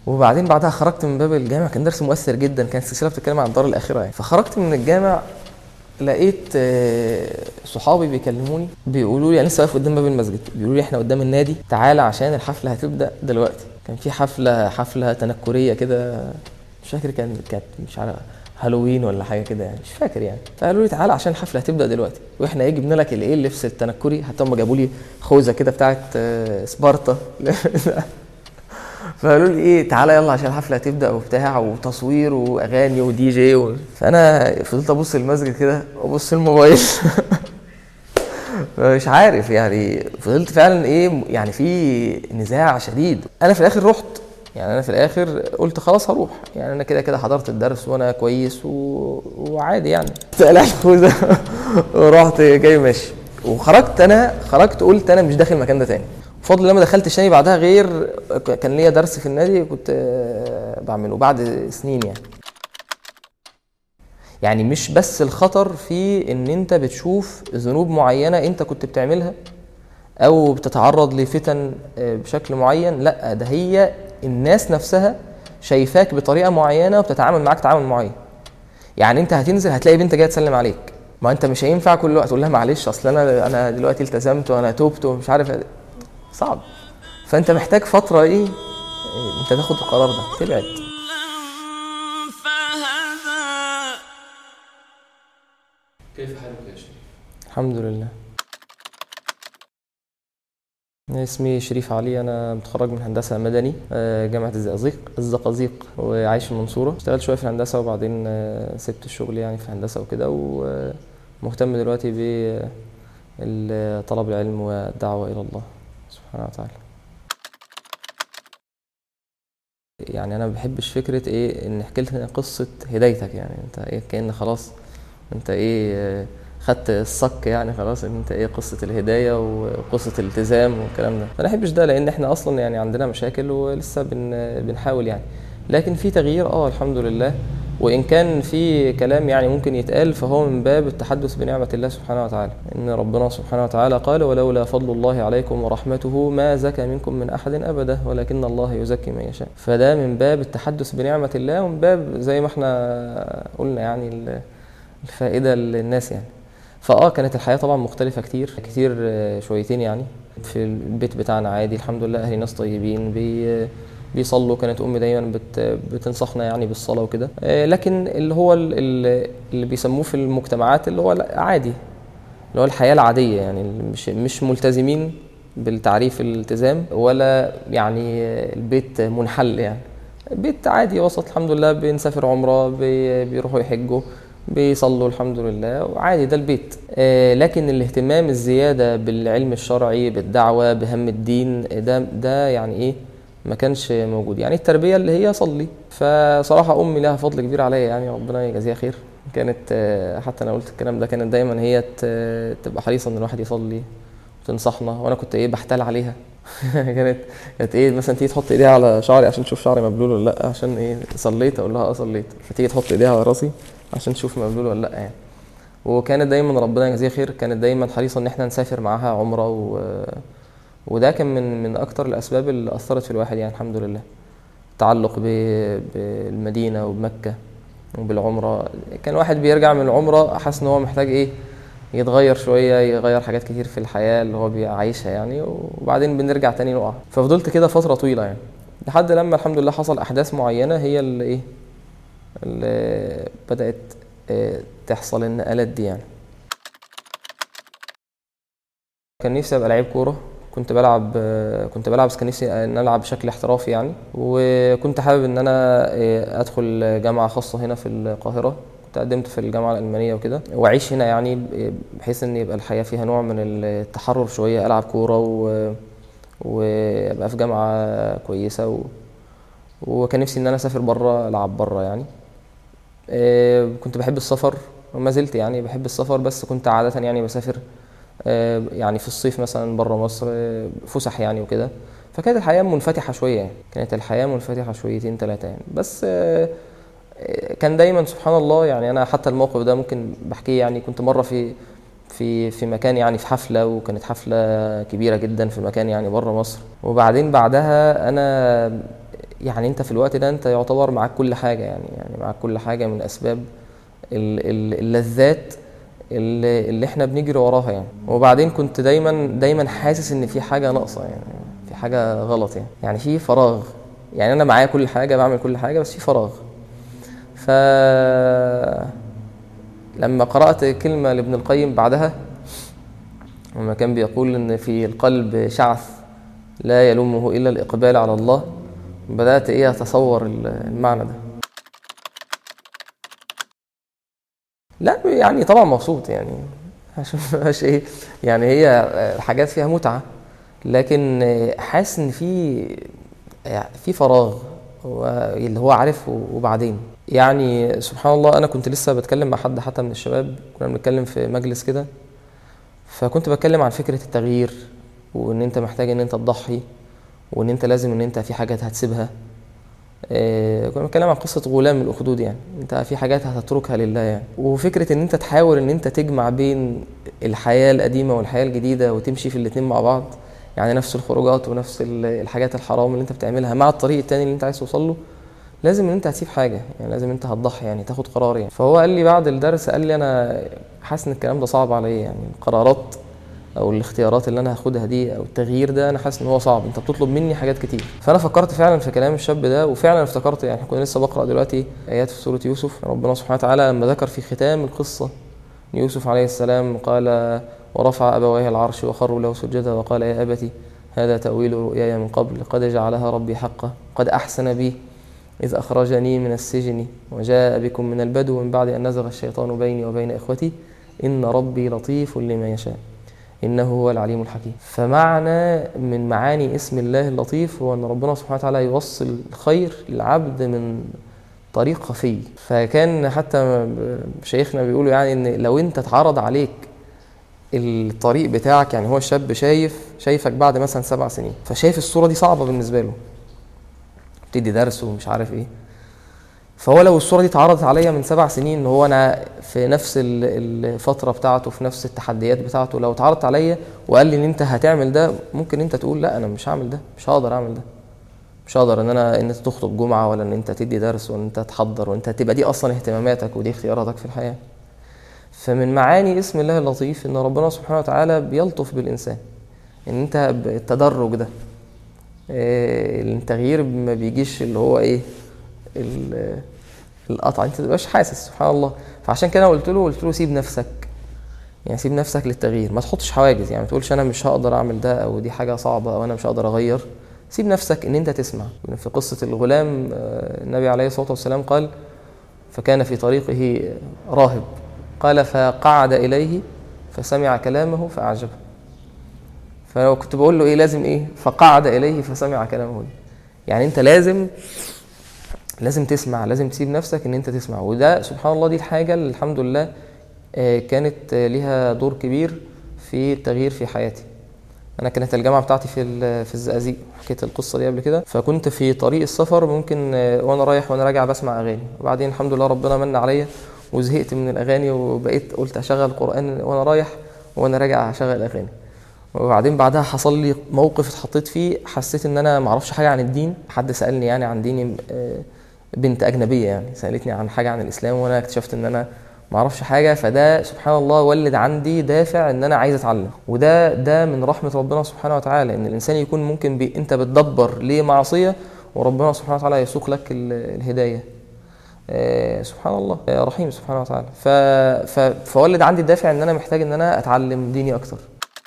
وبعدين بعدها خرجت من باب الجامع، كان درس مؤثر جدا، كان السلسله بتتكلم عن الدار الاخره يعني. فخرجت من الجامع لقيت صحابي بيكلموني بيقولوا لي، انا لسه واقف قدام باب المسجد، بيقولوا لي احنا قدام النادي تعالى عشان الحفله هتبدا دلوقتي. كان في حفله تنكريه كده، مش فاكر كانت مش عارف هالوين ولا حاجه كده يعني، مش فاكر يعني. فقالوا لي تعالى عشان الحفله هتبدا دلوقتي، واحنا جبنا لك اللبس التنكري، حتى هم جابوا لي خوذه كده بتاعه سبارتا فقالوا لي ايه تعالى يلا عشان الحفله هتبدا وبتاع وتصوير واغاني ودي جي فانا فضلت ابص المسجد كده وابص الموبايل مش عارف يعني، فضلت فعلا ايه يعني في نزاع شديد. انا في الاخر رحت يعني، انا في الاخر قلت خلاص هروح يعني، انا كده كده حضرت الدرس وانا كويس وعادي يعني قلعت الخوذه ورحت جاي ماشي. خرجت قلت انا مش داخل المكان ده تاني. بفضل الله ما دخلتش تاني بعدها، غير كان ليا درس في النادي كنت بعمله بعد سنين يعني. يعني مش بس الخطر في ان انت بتشوف ذنوب معينة انت كنت بتعملها او بتتعرض لفتن بشكل معين، لا ده هي الناس نفسها شايفاك بطريقة معينة وبتتعامل معاك تعامل معين. يعني انت هتنزل هتلاقي بنت جايه تسلم عليك، ما انت مش هينفع كل وقت تقول لها معلش اصل انا دلوقتي التزمت وانا توبت ومش عارف، صعب. فانت محتاج فترة ايه انت تاخد القرار ده تبعد. كيف حالك يا شريف؟ الحمد لله. اسمي شريف علي، انا متخرج من هندسه مدني جامعه الزقازيق وعايش في المنصوره. اشتغلت شويه في الهندسه وبعدين سبت الشغل يعني في هندسه وكده، ومهتم دلوقتي بطلب العلم والدعوه الى الله سبحانه وتعالى. يعني انا ما بحبش فكره ايه ان حكيت لنا قصه هدايتك، يعني انت ايه كأن خلاص انت ايه خدت الصك يعني خلاص ان انت ايه قصه الهدايه وقصه الالتزام والكلام ده. فانا ما بحبش ده، لان احنا اصلا يعني عندنا مشاكل ولسه بنحاول يعني. لكن في تغيير الحمد لله، وان كان في كلام يعني ممكن يتقال فهو من باب التحدث بنعمه الله سبحانه وتعالى، ان ربنا سبحانه وتعالى قال ولولا فضل الله عليكم ورحمته ما زكى منكم من احد ابدا ولكن الله يزكي من يشاء. فده من باب التحدث بنعمه الله، ومن باب زي ما احنا قلنا يعني الفائده للناس يعني. كانت الحياه طبعا مختلفه كتير شويتين يعني. في البيت بتاعنا عادي الحمد لله، اهلي ناس طيبين بيصلوا، كانت امي دايما بتنصحنا يعني بالصلاه وكده. لكن اللي هو اللي بيسموه في المجتمعات اللي هو عادي، اللي هو الحياه العاديه يعني، مش ملتزمين بالتعريف الالتزام، ولا يعني البيت منحل يعني، بيت عادي وسط الحمد لله، بنسافر عمره، بيروحوا يحجوا، بيصلوا الحمد لله وعادي، ده البيت. لكن الاهتمام الزياده بالعلم الشرعي بالدعوه بهم الدين ده يعني ايه ما كانش موجود يعني. التربيه اللي هي صلي، فصراحه امي لها فضل كبير عليا يعني، ربنا يجازيها خير. كانت حتى انا قلت الكلام ده، كانت دايما هي تبقى حريصه ان الواحد يصلي وتنصحنا، وانا كنت بحتال عليها كانت مثلا تيجي تحط ايديها على شعري عشان تشوف شعري مبلول ولا لا، عشان صليت، اقول لها صليت، فتيجي تحط ايديها على راسي عشان تشوف مبلول ولا لا يعني. وكانت دايما ربنا يجزيها خير، كانت دايما حريصه ان احنا نسافر معاها عمره وده كان من اكتر الاسباب اللي اثرت في الواحد يعني الحمد لله. تعلق بالمدينه وبمكه وبالعمره، كان واحد بيرجع من العمره حاسس ان هو محتاج يتغير شويه، يغير حاجات كتير في الحياه اللي هو بيعيشها يعني، وبعدين بنرجع تاني نقع. ففضلت كده فتره طويله يعني، لحد لما الحمد لله حصل احداث معينه هي اللي بدات تحصل النقلات دي يعني. كان نفسي ابقى لعيب كوره، كنت بلعب بس كان نفسي ان العب بشكل احترافي يعني، وكنت حابب ان انا ادخل جامعه خاصه هنا في القاهره. كنت قدمت في الجامعه الالمانيه وكده، واعيش هنا يعني بحيث ان يبقى الحياه فيها نوع من التحرر شويه، العب كوره وابقى في جامعه كويسه وكان نفسي ان انا اسافر بره، العب بره يعني. كنت بحب السفر وما زلت يعني بحب السفر، بس كنت عاده يعني بسافر يعني في الصيف مثلا بره مصر فسح يعني وكده. فكانت الحياه منفتحه شويه يعني، كانت الحياه منفتحه شويتين ثلاثه يعني. بس كان دايما سبحان الله يعني، انا حتى الموقف ده ممكن بحكيه يعني. كنت مره في مكان يعني في حفله، وكانت حفله كبيره جدا في مكان يعني بره مصر، وبعدين بعدها انا يعني انت في الوقت ده انت يعتبر معاك كل حاجة، يعني معاك كل حاجة من اسباب اللذات اللي احنا بنجري وراها يعني. وبعدين كنت دايما حاسس ان في حاجة ناقصة، يعني في حاجة غلط، يعني في فراغ. يعني انا معايا كل حاجة، بعمل كل حاجة، بس في فراغ. ف لما قرأت كلمة لابن القيم بعدها، لما كان بيقول ان في القلب شعث لا يلومه الا الاقبال على الله، بدأت اتصور المعنى ده. لا يعني طبعا مبسوط، يعني عشان مبقاش يعني هي حاجات فيها متعة، لكن حاسس ان في فراغ اللي هو عارف. وبعدين يعني سبحان الله، انا كنت لسه بتكلم مع حد حتى من الشباب، كنا بنتكلم في مجلس كده، فكنت بتكلم عن فكرة التغيير، وان انت محتاج ان انت تضحي، وان انت لازم ان انت في حاجات هتسيبها. كنا بنتكلم عن قصة غلام الأخدود، يعني انت في حاجات هتتركها لله يعني. وفكرة ان انت تحاول ان انت تجمع بين الحياة القديمة والحياة الجديدة وتمشي في الاتنين مع بعض، يعني نفس الخروجات ونفس الحاجات الحرام اللي انت بتعملها مع الطريق التاني اللي انت عايز توصله، لازم ان انت هتسيب حاجة، يعني لازم انت هتضحي، يعني تاخد قرار يعني. فهو قال لي بعد الدرس، قال لي انا حاسس ان الكلام ده صعب عليا، يعني القرارات او الاختيارات اللي انا هاخدها دي او التغيير ده، انا حاسس ان هو صعب، انت بتطلب مني حاجات كتير. فانا فكرت فعلا في كلام الشاب ده، وفعلا افتكرت، يعني كنا لسه بقرا دلوقتي ايات في سوره يوسف، ربنا سبحانه وتعالى لما ذكر في ختام القصه يوسف عليه السلام قال: ورفع ابويه العرش وخروا له سجدا وقال: يا ابت هذا تاويل رؤياي من قبل قد جعلها ربي حقا قد احسن بي إذ أخرجني من السجن وجاء بكم من البدو من بعد أن نزغ الشيطان بيني وبين إخوتي إن ربي لطيف لما يشاء إنه هو العليم الحكيم. فمعنى من معاني اسم الله اللطيف هو أن ربنا سبحانه وتعالى يوصل الخير للعبد من طريق خفي. فكان حتى شيخنا بيقولوا يعني إن لو أنت اتعرض عليك الطريق بتاعك، يعني هو الشاب شايفك بعد مثلا 7 سنين، فشايف الصورة دي صعبة بالنسبة له، بتدي درس ومش عارف ايه، فهو لو الصورة دي اتعرضت عليا من 7 سنين، ان هو انا في نفس الفترة بتاعته، في نفس التحديات بتاعته، لو اتعرضت عليا وقال لي ان انت هتعمل ده، ممكن انت تقول لا انا مش هعمل ده، مش هقدر اعمل ده، مش هقدر ان انت تخطب جمعة، ولا ان انت تدي درس، وان انت تحضر، وانت تبقى دي اصلا اهتماماتك ودي اختياراتك في الحياة. فمن معاني اسم الله اللطيف ان ربنا سبحانه وتعالى بيلطف بالانسان، ان انت بالتدرج ده، التغيير ما بيجيش اللي هو القطع، انت متبقاش حاسس، سبحان الله. فعشان كده قلت له سيب نفسك، يعني سيب نفسك للتغيير، ما تحطش حواجز، يعني ما تقولش انا مش هقدر اعمل ده، او دي حاجه صعبه، او انا مش هقدر اغير. سيب نفسك ان انت تسمع. في قصه الغلام، النبي عليه الصلاه والسلام قال: فكان في طريقه راهب، قال: فقعد اليه فسمع كلامه فاعجبه. فلو كنت بقول له لازم فقعد اليه فسمع كلامه، يعني انت لازم تسمع، لازم تسيب نفسك ان انت تسمع. وده سبحان الله دي الحاجة اللي الحمد لله كانت ليها دور كبير في التغيير في حياتي. انا كانت الجامعة بتاعتي في الزقازيق، حكيت القصة دي قبل كده. فكنت في طريق السفر ممكن وانا رايح وانا راجع بسمع اغاني، وبعدين الحمد لله ربنا من عليا وزهقت من الاغاني، وبقيت قلت اشغل القرآن وانا رايح وانا راجع اشغل اغاني. وبعدين بعدها حصل لي موقف اتحطيت فيه، حسيت ان انا معرفش حاجة عن الدين. حد سألني يعني عن ديني، بنت أجنبية يعني سألتني عن حاجة عن الإسلام، وأنا اكتشفت إن أنا معرفش حاجة. فده سبحان الله ولد عندي دافع إن أنا عايز أتعلم. وده من رحمة ربنا سبحانه وتعالى، إن الإنسان يكون ممكن أنت بتدبر ليه معصية، وربنا سبحانه وتعالى يسوق لك الهداية. سبحان الله رحيم سبحانه وتعالى. فولد عندي الدافع إن أنا محتاج إن أنا أتعلم ديني أكتر.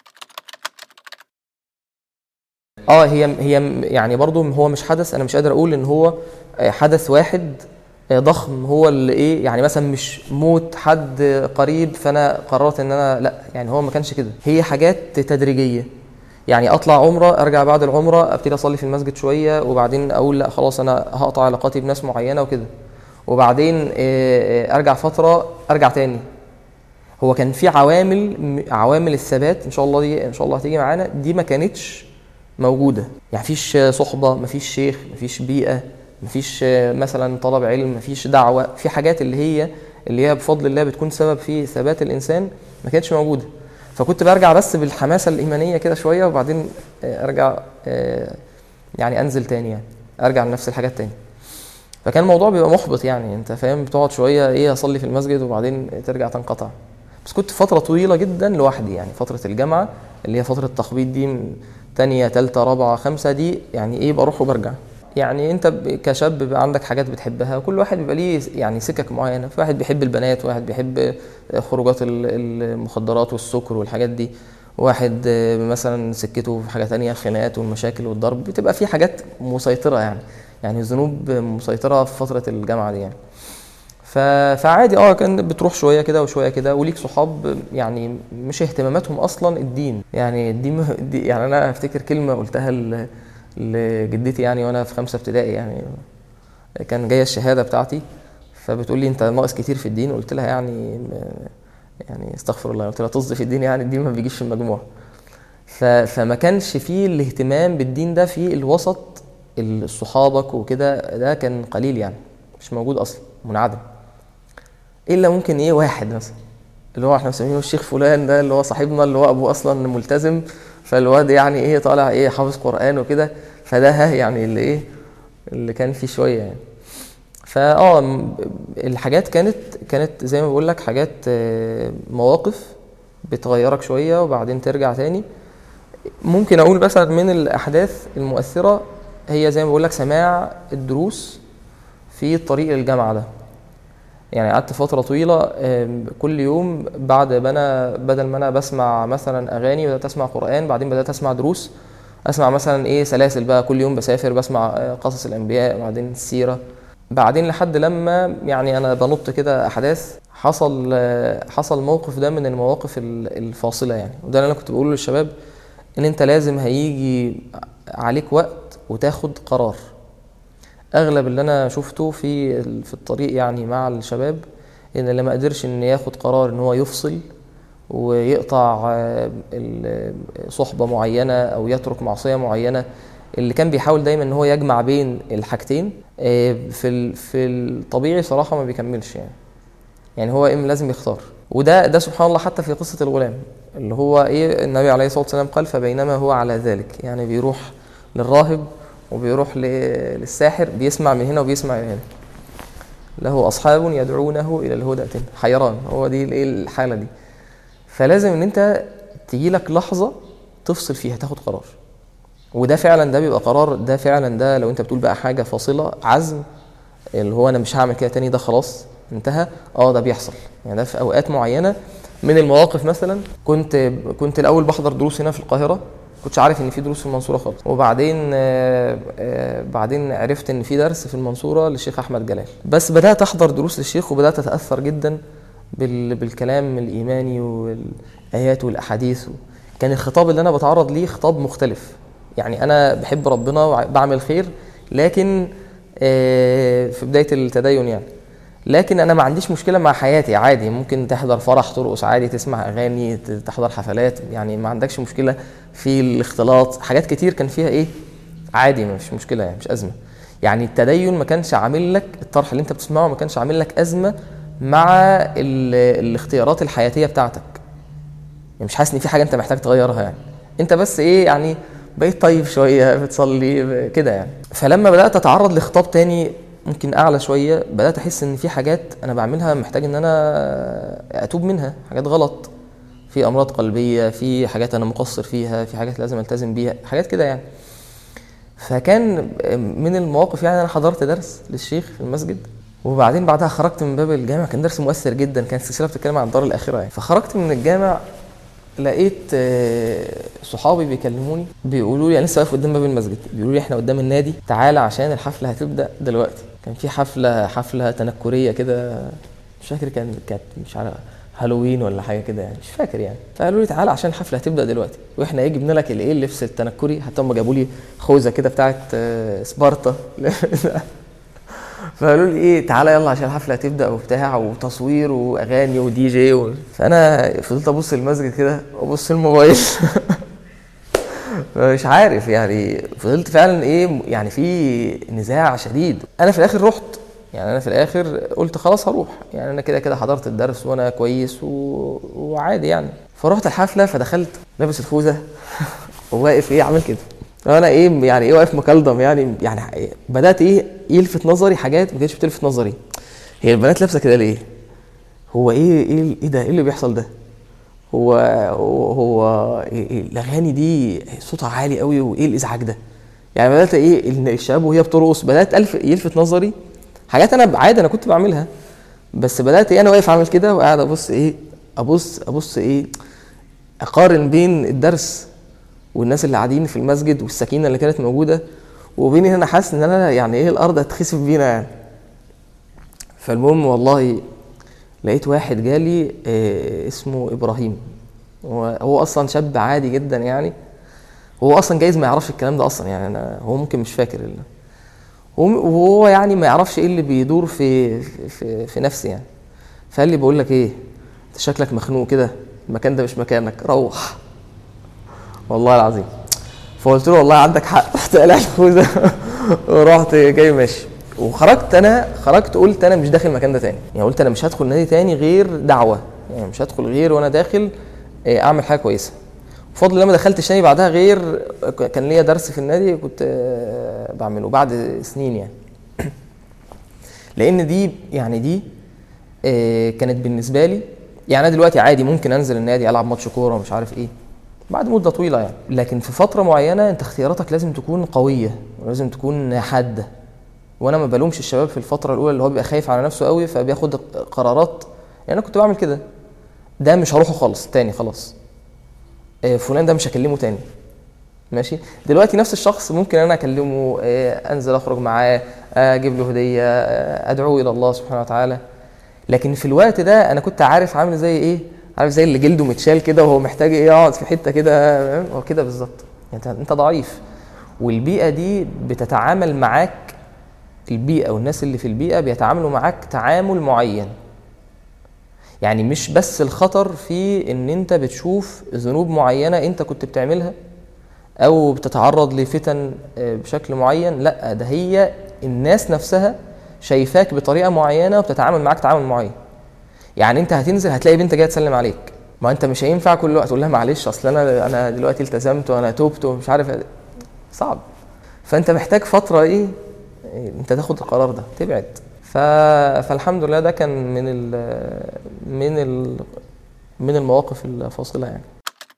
هي يعني برضو هو مش حدث، انا مش قادر اقول ان هو حدث واحد ضخم هو اللي يعني مثلا مش موت حد قريب فانا قررت ان انا لا، يعني هو ما كانش كده، هي حاجات تدريجية. يعني اطلع عمرة، ارجع بعد العمرة ابتدي اصلي في المسجد شوية، وبعدين اقول لا خلاص انا هقطع علاقاتي بناس معينة وكده، وبعدين ارجع فترة ارجع تاني. هو كان في عوامل الثبات ان شاء الله، دي ان شاء الله هتيجي معانا، دي ما كانتش موجودة. يعني مفيش صحبة، مفيش شيخ، مفيش بيئة، مفيش مثلا طلب علم، مفيش دعوة، في حاجات اللي هي بفضل الله بتكون سبب في ثبات الإنسان، ما كانتش موجودة. فكنت برجع بس بالحماسة الإيمانية كده شوية، وبعدين أرجع يعني أنزل تاني يعني. ارجع لنفس الحاجات تاني. فكان الموضوع بيبقى محبط يعني، انت فاهم، بتقعد شويه ايه اصلي في المسجد وبعدين ترجع تنقطع. بس كنت فتره طويله جدا لوحدي يعني، فتره الجامعه اللي هي فتره التخبيط دي، من تانية تالتة رابعة خمسة دي يعني ايه، بروح وبرجع. يعني انت كشاب بيبقى عندك حاجات بتحبها، وكل واحد بيبقى ليه يعني سكك معينه، في واحد بيحب البنات، واحد بيحب خروجات المخدرات والسكر والحاجات دي، واحد مثلا سكته في حاجه تانية، الخناقات والمشاكل والضرب، بتبقى في حاجات مسيطره يعني، يعني الذنوب مسيطره في فتره الجامعه دي يعني. فعادي كان بتروح شويه كده وشويه كده، وليك صحاب يعني مش اهتماماتهم اصلا الدين يعني. يعني انا افتكر كلمه قلتها لجدتي يعني وانا في 5 ابتدائي يعني، كان جايه الشهاده بتاعتي، فبتقول لي انت ناقص كتير في الدين. قلت لها يعني استغفر الله، قلت لها طز في الدين يعني، الدين ما بيجيش في المجموع. فما كانش فيه الاهتمام بالدين ده في الوسط، صحابك وكده ده كان قليل يعني، مش موجود اصلا، منعدم. الا ممكن ايه واحد مثلا اللي هو احنا مسمينه الشيخ فلان ده، اللي هو صاحبنا، اللي هو ابوه اصلا ملتزم، فالواد يعني ايه طالع ايه حافظ قرآن وكده، فده يعني اللي ايه اللي كان فيه شويه يعني. الحاجات كانت زي ما بقول لك، حاجات مواقف بتغيرك شويه وبعدين ترجع تاني. ممكن اقول مثلا من الاحداث المؤثره هي زي ما بقول لك سماع الدروس في طريق الجامعه ده. يعني قعدت فتره طويله كل يوم بدل ما انا بسمع مثلا اغاني، بدات اسمع قرآن، بعدين بدات اسمع دروس، اسمع مثلا ايه سلاسل بقى، كل يوم بسافر بسمع قصص الانبياء، بعدين السيره، بعدين لحد لما يعني انا بنط كده احداث حصل موقف ده من المواقف الفاصله يعني. وده اللي انا كنت بقوله للشباب، ان انت لازم هيجي عليك وقت وتاخد قرار. اغلب اللي انا شفته في الطريق يعني مع الشباب، ان اللي ما قدرش ان ياخد قرار ان هو يفصل ويقطع صحبة معينة او يترك معصية معينة، اللي كان بيحاول دايما ان هو يجمع بين الحاجتين، في الطبيعي صراحة ما بيكملش يعني هو لازم يختار. وده سبحان الله حتى في قصة الغلام، اللي هو النبي عليه الصلاة والسلام قال فبينما هو على ذلك، يعني بيروح للراهب وبيروح للساحر، بيسمع من هنا وبيسمع من هنا، له أصحاب يدعونه إلى الهدى حيران، هو دي الحالة دي. فلازم ان انت تيجي لك لحظة تفصل فيها، تاخد قرار. وده فعلا ده بيبقى قرار، ده فعلا ده لو انت بتقول بقى حاجة فاصلة، عزم اللي هو انا مش هعمل كده تاني، ده خلاص انتهى. ده بيحصل يعني، ده في اوقات معينة من المواقف. مثلا كنت الاول بحضر دروس هنا في القاهرة، كنتش عارف ان في دروس في المنصورة خالص، وبعدين بعدين عرفت ان في درس في المنصورة للشيخ احمد جلال. بس بدأت احضر دروس للشيخ وبدأت اتأثر جدا بالكلام الإيماني والآيات والأحاديث. كان الخطاب اللي أنا بتعرض ليه خطاب مختلف يعني. أنا بحب ربنا وبعمل خير، لكن في بداية التدين يعني، لكن أنا ما عنديش مشكلة مع حياتي عادي، ممكن تحضر فرح، ترقص عادي، تسمع أغاني، تحضر حفلات، يعني ما عندكش مشكلة في الاختلاط. حاجات كتير كان فيها عادي، مش مشكلة يعني، مش أزمة يعني. التدين ما كانش عامل لك، الطرح اللي انت بتسمعه ما كانش عامل لك أزمة مع الاختيارات الحياتية بتاعتك يعني، مش حاسس ان في حاجة انت محتاج تغيرها يعني، انت بس يعني بقيت طيب شوية، بتصلي كده يعني. فلما بدأت اتعرض لخطاب تاني ممكن اعلى شوية، بدأت احس ان في حاجات انا بعملها محتاج ان انا اتوب منها، حاجات غلط، في امراض قلبية، في حاجات انا مقصر فيها، في حاجات لازم التزم بيها، حاجات كده يعني. فكان من المواقف يعني، انا حضرت درس للشيخ في المسجد، وبعدين بعدها خرجت من باب الجامع، كان درس مؤثر جدا، كانت السلسله بتتكلم عن الدار الاخره يعني. فخرجت من الجامع لقيت صحابي بيكلموني، بيقولوا لي انا لسه واقف قدام باب المسجد، بيقولوا لي احنا قدام النادي، تعالى عشان الحفله هتبدا دلوقتي. كان في حفله تنكريه كده، مش فاكر كانت مش عارف هالوين ولا حاجه كده يعني، مش فاكر يعني. فقالوا لي تعالى عشان الحفله هتبدا دلوقتي، واحنا جبنا لك اللبس التنكري، حتى هم جابوا لي خوذه كده بتاعت سبارتا فقالوا لي تعالى يلا عشان الحفله هتبدا وبتاع، وتصوير واغاني ودي جي فانا فضلت ابص المسجد كده وابص الموبايل مش عارف يعني، فضلت فعلا يعني في نزاع شديد. انا في الاخر رحت يعني، انا في الاخر قلت خلاص هروح يعني، انا كده حضرت الدرس وانا كويس وعادي يعني. فرحت الحفله، فدخلت لابس الخوذه وواقف عامل كده، انا ايه يعني ايه واقف مكلضم يعني بدات ايه يلفت نظري حاجات ما كانتش بتلفت نظري. هي البنات لابسه كده ليه؟ هو ايه ده؟ ايه اللي بيحصل ده؟ هو إيه الاغاني دي صوتها عالي قوي وايه الازعاج ده؟ يعني بدات ايه الشباب وهي بترقص، بدات يلفت نظري حاجات انا عادي انا كنت بعملها، بس بدات ايه انا واقف عامل كده وقاعد ابص ايه ابص ايه اقارن بين الدرس والناس اللي قاعدين في المسجد والسكينه اللي كانت موجوده، وبيني انا حاسس ان انا يعني ايه الارض هتخسف بينا يعني. فالمهم والله لقيت واحد جالي اسمه ابراهيم، هو اصلا شاب عادي جدا يعني، هو اصلا جايز ما يعرفش الكلام ده اصلا يعني، هو ممكن مش فاكر وهو يعني ما يعرفش ايه اللي بيدور في نفسي يعني. فقال لي بقول لك ايه، انت شكلك مخنوق كده، المكان ده مش مكانك، روح. والله العظيم. فقلت له والله عندك حق. رحت قلع الخوذه ورحت جاي ماشي، خرجت قلت انا مش داخل المكان ده تاني يعني، قلت انا مش هدخل نادي تاني غير دعوه يعني، مش هدخل غير وانا داخل اعمل حاجه كويسه. بفضل الله ما دخلتش تاني بعدها، غير كان ليا درس في النادي كنت بعمله بعد سنين يعني. لان دي كانت بالنسبه لي يعني، انا دلوقتي عادي ممكن انزل النادي العب ماتش كوره ومش عارف ايه بعد مده طويله يعني، لكن في فتره معينه انت اختياراتك لازم تكون قويه ولازم تكون حاده. وانا ما بلومش الشباب في الفتره الاولى اللي هو بيبقى خايف على نفسه قوي فبياخد قرارات يعني، انا كنت بعمل كده، ده مش هروحه خالص تاني خلاص، فلان ده مش هكلمه تاني ماشي. دلوقتي نفس الشخص ممكن انا اكلمه، انزل اخرج معاه، اجيب له هديه، ادعوه الى الله سبحانه وتعالى. لكن في الوقت ده انا كنت عارف عامل زي ايه، عارف زي اللي جلده متشال كده وهو محتاج ايه يقعد في حته كده، هو كده بالظبط يعني. انت ضعيف والبيئه دي بتتعامل معاك، البيئه والناس اللي في البيئه بيتعاملوا معاك تعامل معين يعني، مش بس الخطر في ان انت بتشوف ذنوب معينه انت كنت بتعملها او بتتعرض لفتن بشكل معين، لا ده هي الناس نفسها شايفاك بطريقه معينه وبتتعامل معاك تعامل معين يعني. انت هتنزل هتلاقي بنت جايه تسلم عليك، ما انت مش هينفع كل وقت تقول لها معلش اصل انا دلوقتي التزمت وانا توبت ومش عارف، صعب. فانت محتاج فتره ايه انت تاخد القرار ده تبعد. فالحمد لله ده كان من المواقف الفاصله يعني.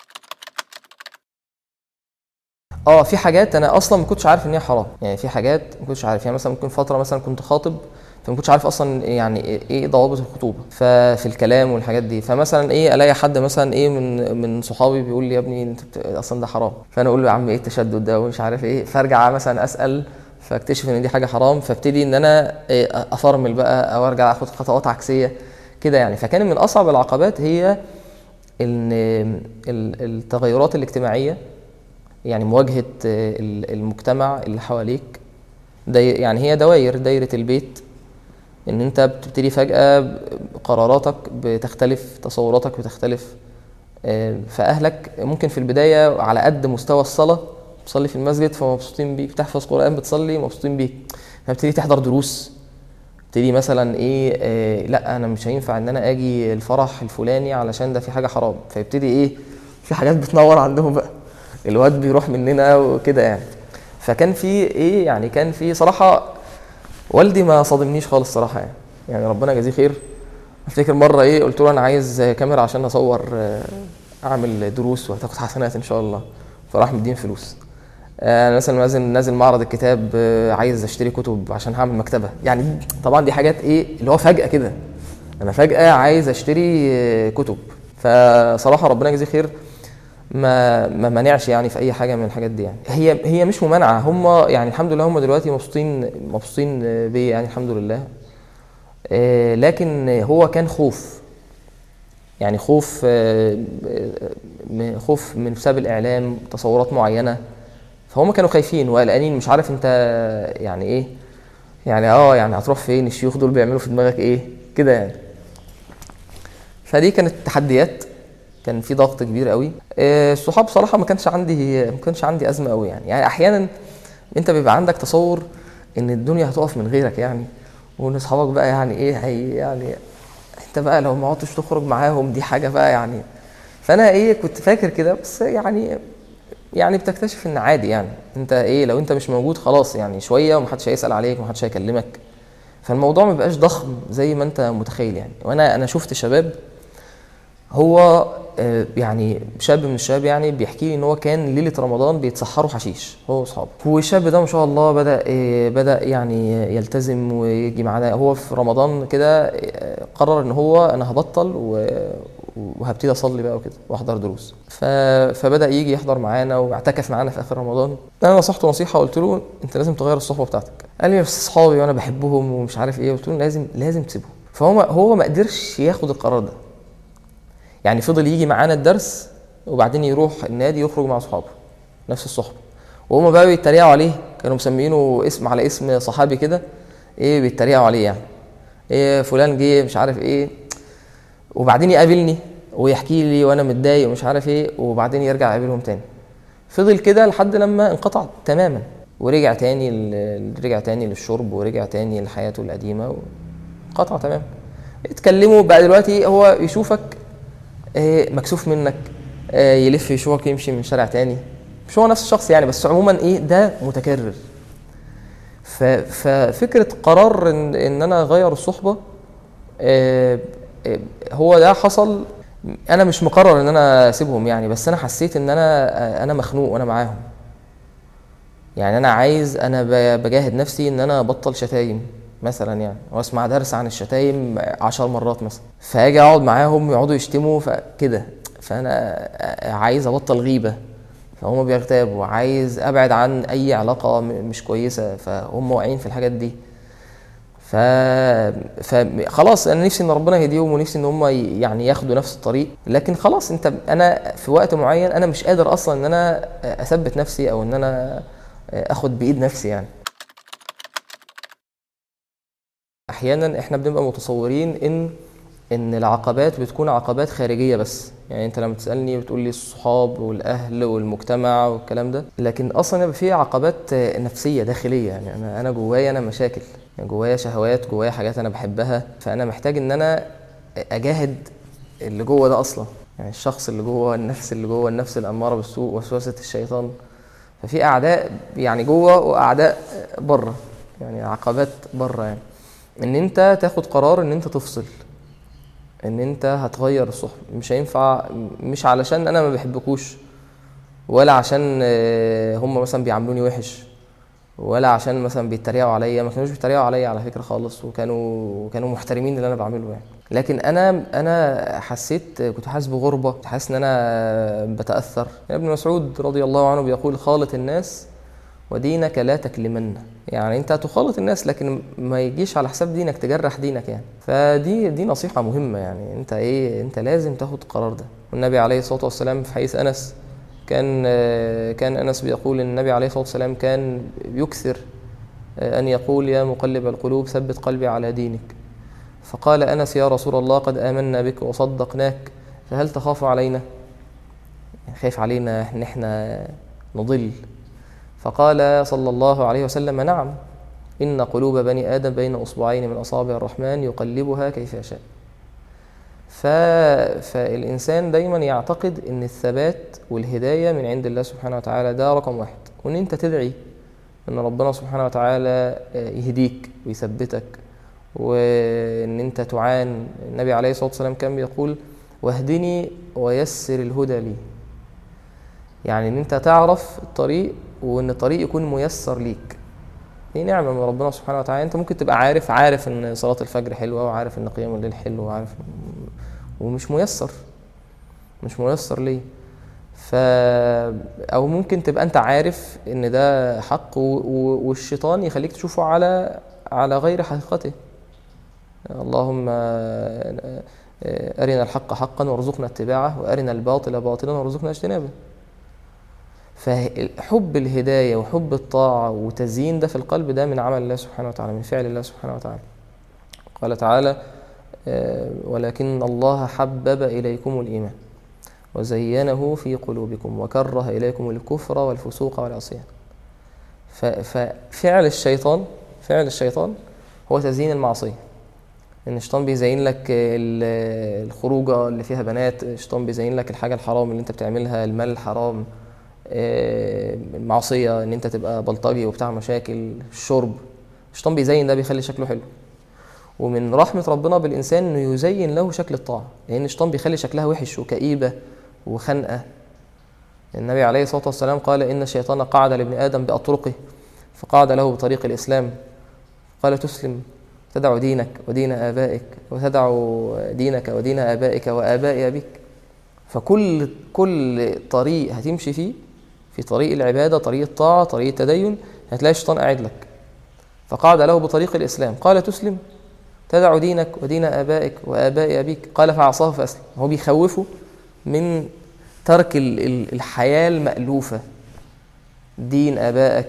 في حاجات انا اصلا ما كنتش عارف ان هي حرام يعني، في حاجات ما كنتش عارف يعني، مثلا ممكن فتره مثلا كنت خاطب فما كنتش عارف اصلا يعني ايه ضوابط الخطوبه ففي الكلام والحاجات دي، فمثلا ايه الاقي حد مثلا ايه من صحابي بيقول لي يا ابني انت اصلا ده حرام، فانا اقول له يا عم ايه التشدد ده ومش عارف ايه، فارجع مثلا اسال فاكتشف ان دي حاجه حرام، فابتدي ان انا افرمل بقى او ارجع اخد خطوات عكسيه كده يعني. فكان من اصعب العقبات هي ان التغيرات الاجتماعيه يعني، مواجهه المجتمع اللي حواليك يعني، هي دايره البيت، ان انت بتبتدي فجأة قراراتك بتختلف، تصوراتك بتختلف، فاهلك ممكن في البداية على قد مستوى الصلاة بتصلي في المسجد فمبسوطين بيك، بتحفظ قرآن بتصلي مبسوطين بيك، فبتبتدي تحضر دروس، بتبتدي مثلا لا انا مش هينفع ان انا اجي الفرح الفلاني علشان ده في حاجة حرام، فيبتدي في حاجات بتنور عندهم بقى، الواد بيروح مننا وكده يعني. فكان في يعني كان في صراحة والدي ما صادمنيش خالص صراحه يعني ربنا يجزيه خير. افتكر مره قلت له انا عايز كاميرا عشان اصور اعمل دروس وهتاخد حسنات ان شاء الله، فراح مدين فلوس. انا مثلا نازل معرض الكتاب، عايز اشتري كتب عشان هعمل مكتبه يعني. طبعا دي حاجات اللي هو فجاه كده، انا فجاه عايز اشتري كتب. فصراحه ربنا يجزيه خير ما منعش يعني في اي حاجه من الحاجات دي يعني. هي مش ممانعه، هم يعني الحمد لله هم دلوقتي مبسوطين بيه يعني الحمد لله، لكن هو كان خوف يعني، خوف من بسبب الاعلام، تصورات معينه، فهم كانوا خايفين وقلقانين، مش عارف انت يعني ايه يعني يعني هتروح فين، الشيوخ دول بيعملوا في دماغك كده يعني. فدي كانت تحديات، كان في ضغط كبير قوي. الصحاب صراحه ما كانش عندي ازمه قوي يعني احيانا انت بيبقى عندك تصور ان الدنيا هتقف من غيرك يعني، وان اصحابك بقى يعني يعني انت بقى لو ما عدتش تخرج معاهم دي حاجه بقى يعني. فانا كنت فاكر كده، بس يعني يعني بتكتشف ان عادي، يعني انت ايه لو انت مش موجود خلاص يعني شويه ومحدش هيسال عليك ومحدش هيكلمك، فالموضوع ما بقاش ضخم زي ما انت متخيل يعني. وانا شفت شباب، هو يعني شاب من الشباب يعني بيحكي لي ان هو كان ليله رمضان بيتسحروا حشيش هو واصحابه، والشاب ده ما شاء الله بدا يعني يلتزم ويجي معانا. هو في رمضان كده قرر ان هو انا هبطل وهبتدي اصلي بقى وكده واحضر دروس. فبدا يجي يحضر معانا واعتكف معانا في اخر رمضان. انا نصحته نصيحه، قلت له انت لازم تغير الصحبه بتاعتك. قال لي بس اصحابي وانا بحبهم ومش عارف ايه. قلت له لازم تسيبهم. فهو ما قدرش ياخد القرار ده، يعني فضل يجي معانا الدرس وبعدين يروح النادي يخرج مع اصحابه نفس الصحبه، وهم بقى بيتريقوا عليه، كانوا مسمينه اسم على اسم صحابي كده، ايه بيتريقوا عليه يعني، ايه فلان جه مش عارف ايه. وبعدين يقابلني ويحكي لي وانا متضايق ومش عارف ايه، وبعدين يرجع يقابلهم تاني. فضل كده لحد لما انقطع تماما ورجع تاني للشرب ورجع تاني لحياته القديمه وانقطع تماما. اتكلموا بقى دلوقتي هو يشوفك مكسوف منك، يلف يشوفك يمشي من شارع تاني، مش هو نفس الشخص يعني، بس عموما ده متكرر. ففكرة قرار ان انا اغير الصحبة هو ده حصل. انا مش مقرر ان انا اسيبهم يعني، بس انا حسيت ان انا مخنوق وانا معاهم. يعني انا بجاهد نفسي ان انا ابطل شتايم مثلا يعني، واسمع درس عن الشتايم 10 مرات مثلا، فاجي اقعد معاهم يقعدوا يشتموا فكده، فانا عايز ابطل غيبة فهم بيغتابوا، عايز ابعد عن اي علاقة مش كويسة فهم واقعين في الحاجات دي. فخلاص انا نفسي ان ربنا يهديهم ونفسي ان هم يعني ياخدوا نفس الطريق، لكن خلاص انا في وقت معين انا مش قادر اصلا ان انا اثبت نفسي او ان انا اخد بايد نفسي يعني. احيانا احنا بنبقى متصورين ان العقبات بتكون عقبات خارجيه بس، يعني انت لما تسالني بتقول لي الصحاب والاهل والمجتمع والكلام ده، لكن اصلا يبقى في عقبات نفسيه داخليه. يعني انا جوايا مشاكل، يعني جوايا شهوات، جوايا حاجات انا بحبها، فانا محتاج ان انا اجاهد اللي جوه ده اصلا، يعني الشخص اللي جوه، النفس اللي جوه، النفس الاماره بالسوء، وسوسه الشيطان. ففي اعداء يعني جوه واعداء بره، يعني عقبات بره، يعني ان انت تاخد قرار ان انت تفصل، ان انت هتغير الصحبه. مش هينفع، مش علشان انا ما بحبكوش، ولا عشان هم مثلا بيعاملوني وحش، ولا عشان مثلا بيتريقوا عليا. ما كانوش بيتريقوا عليا على فكره خالص، وكانوا محترمين اللي انا بعمله يعني. لكن انا كنت حاسس بغربه، كنت حاسس ان انا بتاثر. ابن مسعود رضي الله عنه بيقول خالط الناس ودينك لا تكلمن، يعني انت تخالط الناس لكن ما يجيش على حساب دينك تجرح دينك يعني. فدي نصيحة مهمة، يعني انت لازم تاخد القرار ده. والنبي عليه الصلاة والسلام في حديث أنس كان أنس بيقول ان النبي عليه الصلاة والسلام كان يكثر أن يقول يا مقلب القلوب ثبت قلبي على دينك. فقال أنس يا رسول الله قد آمنا بك وصدقناك فهل تخاف علينا؟ خايف علينا ان احنا نضل؟ فقال صلى الله عليه وسلم نعم إن قلوب بني آدم بين أصبعين من أصابع الرحمن يقلبها كيف يشاء. فالإنسان دايما يعتقد أن الثبات والهداية من عند الله سبحانه وتعالى، ده رقم واحد، وأن أنت تدعي أن ربنا سبحانه وتعالى يهديك ويثبتك، وأن أنت تعان. النبي عليه الصلاة والسلام كان بيقول واهدني ويسر الهدى لي، يعني أن أنت تعرف الطريق وأن الطريق يكون ميسر ليك. دي نعمة من ربنا سبحانه وتعالى. أنت ممكن تبقى عارف أن صلاة الفجر حلوة، وعارف أن قيام الليل حلو، وعارف ومش ميسر ليه. أو ممكن تبقى أنت عارف أن ده حق والشيطان يخليك تشوفه على غير حقيقته. اللهم أرنا الحق حقا وارزقنا اتباعه، وأرنا الباطل باطلا وارزقنا اجتنابه. فحب الهداية وحب الطاعة وتزيين ده في القلب، ده من عمل الله سبحانه وتعالى، من فعل الله سبحانه وتعالى. قال تعالى ولكن الله حبب إليكم الإيمان وزينه في قلوبكم وكره إليكم الكفر والفسوق والعصيان. ففعل الشيطان هو تزيين المعصية. إن الشيطان بيزين لك الخروجة اللي فيها بنات، الشيطان بيزين لك الحاجة الحرام اللي انت بتعملها، المال الحرام، المعصية، ان انت تبقى بلطجي وبتاع مشاكل، الشرب. الشيطان بيزين ده، بيخلي شكله حلو. ومن رحمة ربنا بالإنسان انه يزين له شكل الطاعة، لأن الشيطان بيخلي شكلها وحش وكئيبة وخنقة. النبي عليه الصلاة والسلام قال إن الشيطان قعد لابن آدم بأطرقه فقعد له بطريق الإسلام، قال تسلم تدع دينك ودين آبائك، وتدع دينك ودين آبائك وآباء أبيك. فكل طريق هتمشي فيه، في طريق العبادة، طريق الطاعة، طريق التدين، هتلاقي الشيطان قاعد لك. فقعد له بطريق الإسلام، قال تسلم تدع دينك ودين آبائك وآباء أبيك، قال فعصاه فأسلم. هو بيخوفه من ترك الحياة المألوفة، دين آبائك،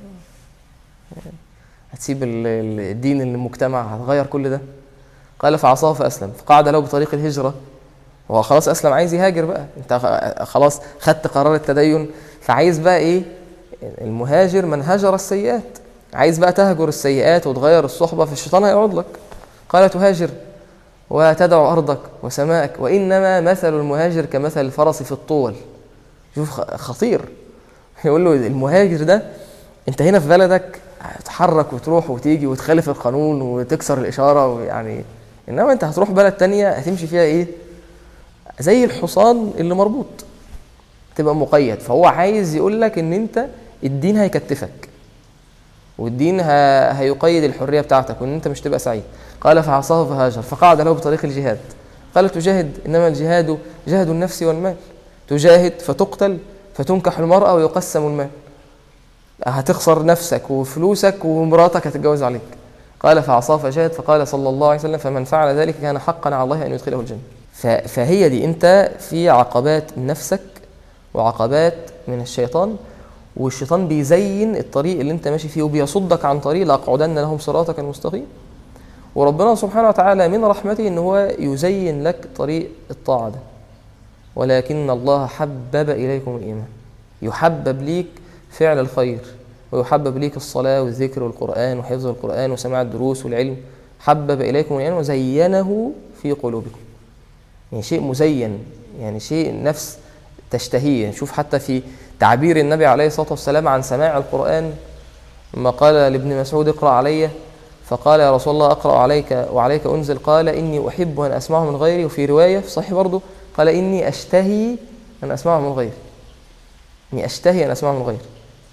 هتسيب الدين المجتمع، هتغير كل ده. قال فعصاه فأسلم، فقعد له بطريق الهجرة. هو خلاص أسلم، عايز يهاجر بقى، انت خلاص خدت قرار التدين، فعايز بقى ايه؟ المهاجر من هجر السيئات، عايز بقى تهجر السيئات وتغير الصحبة، فالشيطان هيقعد لك. قال تهاجر وتدع أرضك وسماءك، وإنما مثل المهاجر كمثل الفرس في الطول. شوف خطير، يقول له المهاجر ده انت هنا في بلدك تحرك وتروح وتيجي وتخالف القانون وتكسر الإشارة يعني، إنما انت هتروح بلد تانية هتمشي فيها ايه؟ زي الحصان اللي مربوط، تبقى مقيد. فهو عايز يقول لك ان انت الدين هيكتفك، والدين هيقيد الحرية بتاعتك، وان انت مش تبقى سعيد. قال فعصاه فهاجر، فقعد له بطريق الجهاد. قال تجاهد، انما الجهاد جهد النفس والمال، تجاهد فتقتل فتنكح المرأة ويقسم المال، هتخسر نفسك وفلوسك ومراتك هتتجوز عليك. قال فعصاه فجاهد، فقال صلى الله عليه وسلم فمن فعل ذلك كان حقا على الله أن يدخله الجنة. فهي دي، انت في عقبات من نفسك وعقبات من الشيطان، والشيطان بيزين الطريق اللي انت ماشي فيه وبيصدك عن طريق لأقعدن لهم صراطك المستقيم. وربنا سبحانه وتعالى من رحمته ان هو يزين لك طريق الطاعة ده. ولكن الله حبب إليكم الإيمان، يحبب ليك فعل الخير، ويحبب ليك الصلاة والذكر والقرآن وحفظ القرآن وسماع الدروس والعلم. حبب إليكم الإيمان وزينه في قلوبكم، يعني شيء مزين، يعني شيء النفس تشتهيه. شوف حتى في تعبير النبي عليه الصلاة والسلام عن سماع القرآن، لما قال لابن مسعود اقرأ علي، فقال يا رسول الله أقرأ عليك وعليك أنزل، قال إني أحب أن أسمعه من غيري. وفي رواية في صحيح برضه قال إني أشتهي أن أسمعه من غيري، إني أشتهي أن أسمعه من غيري.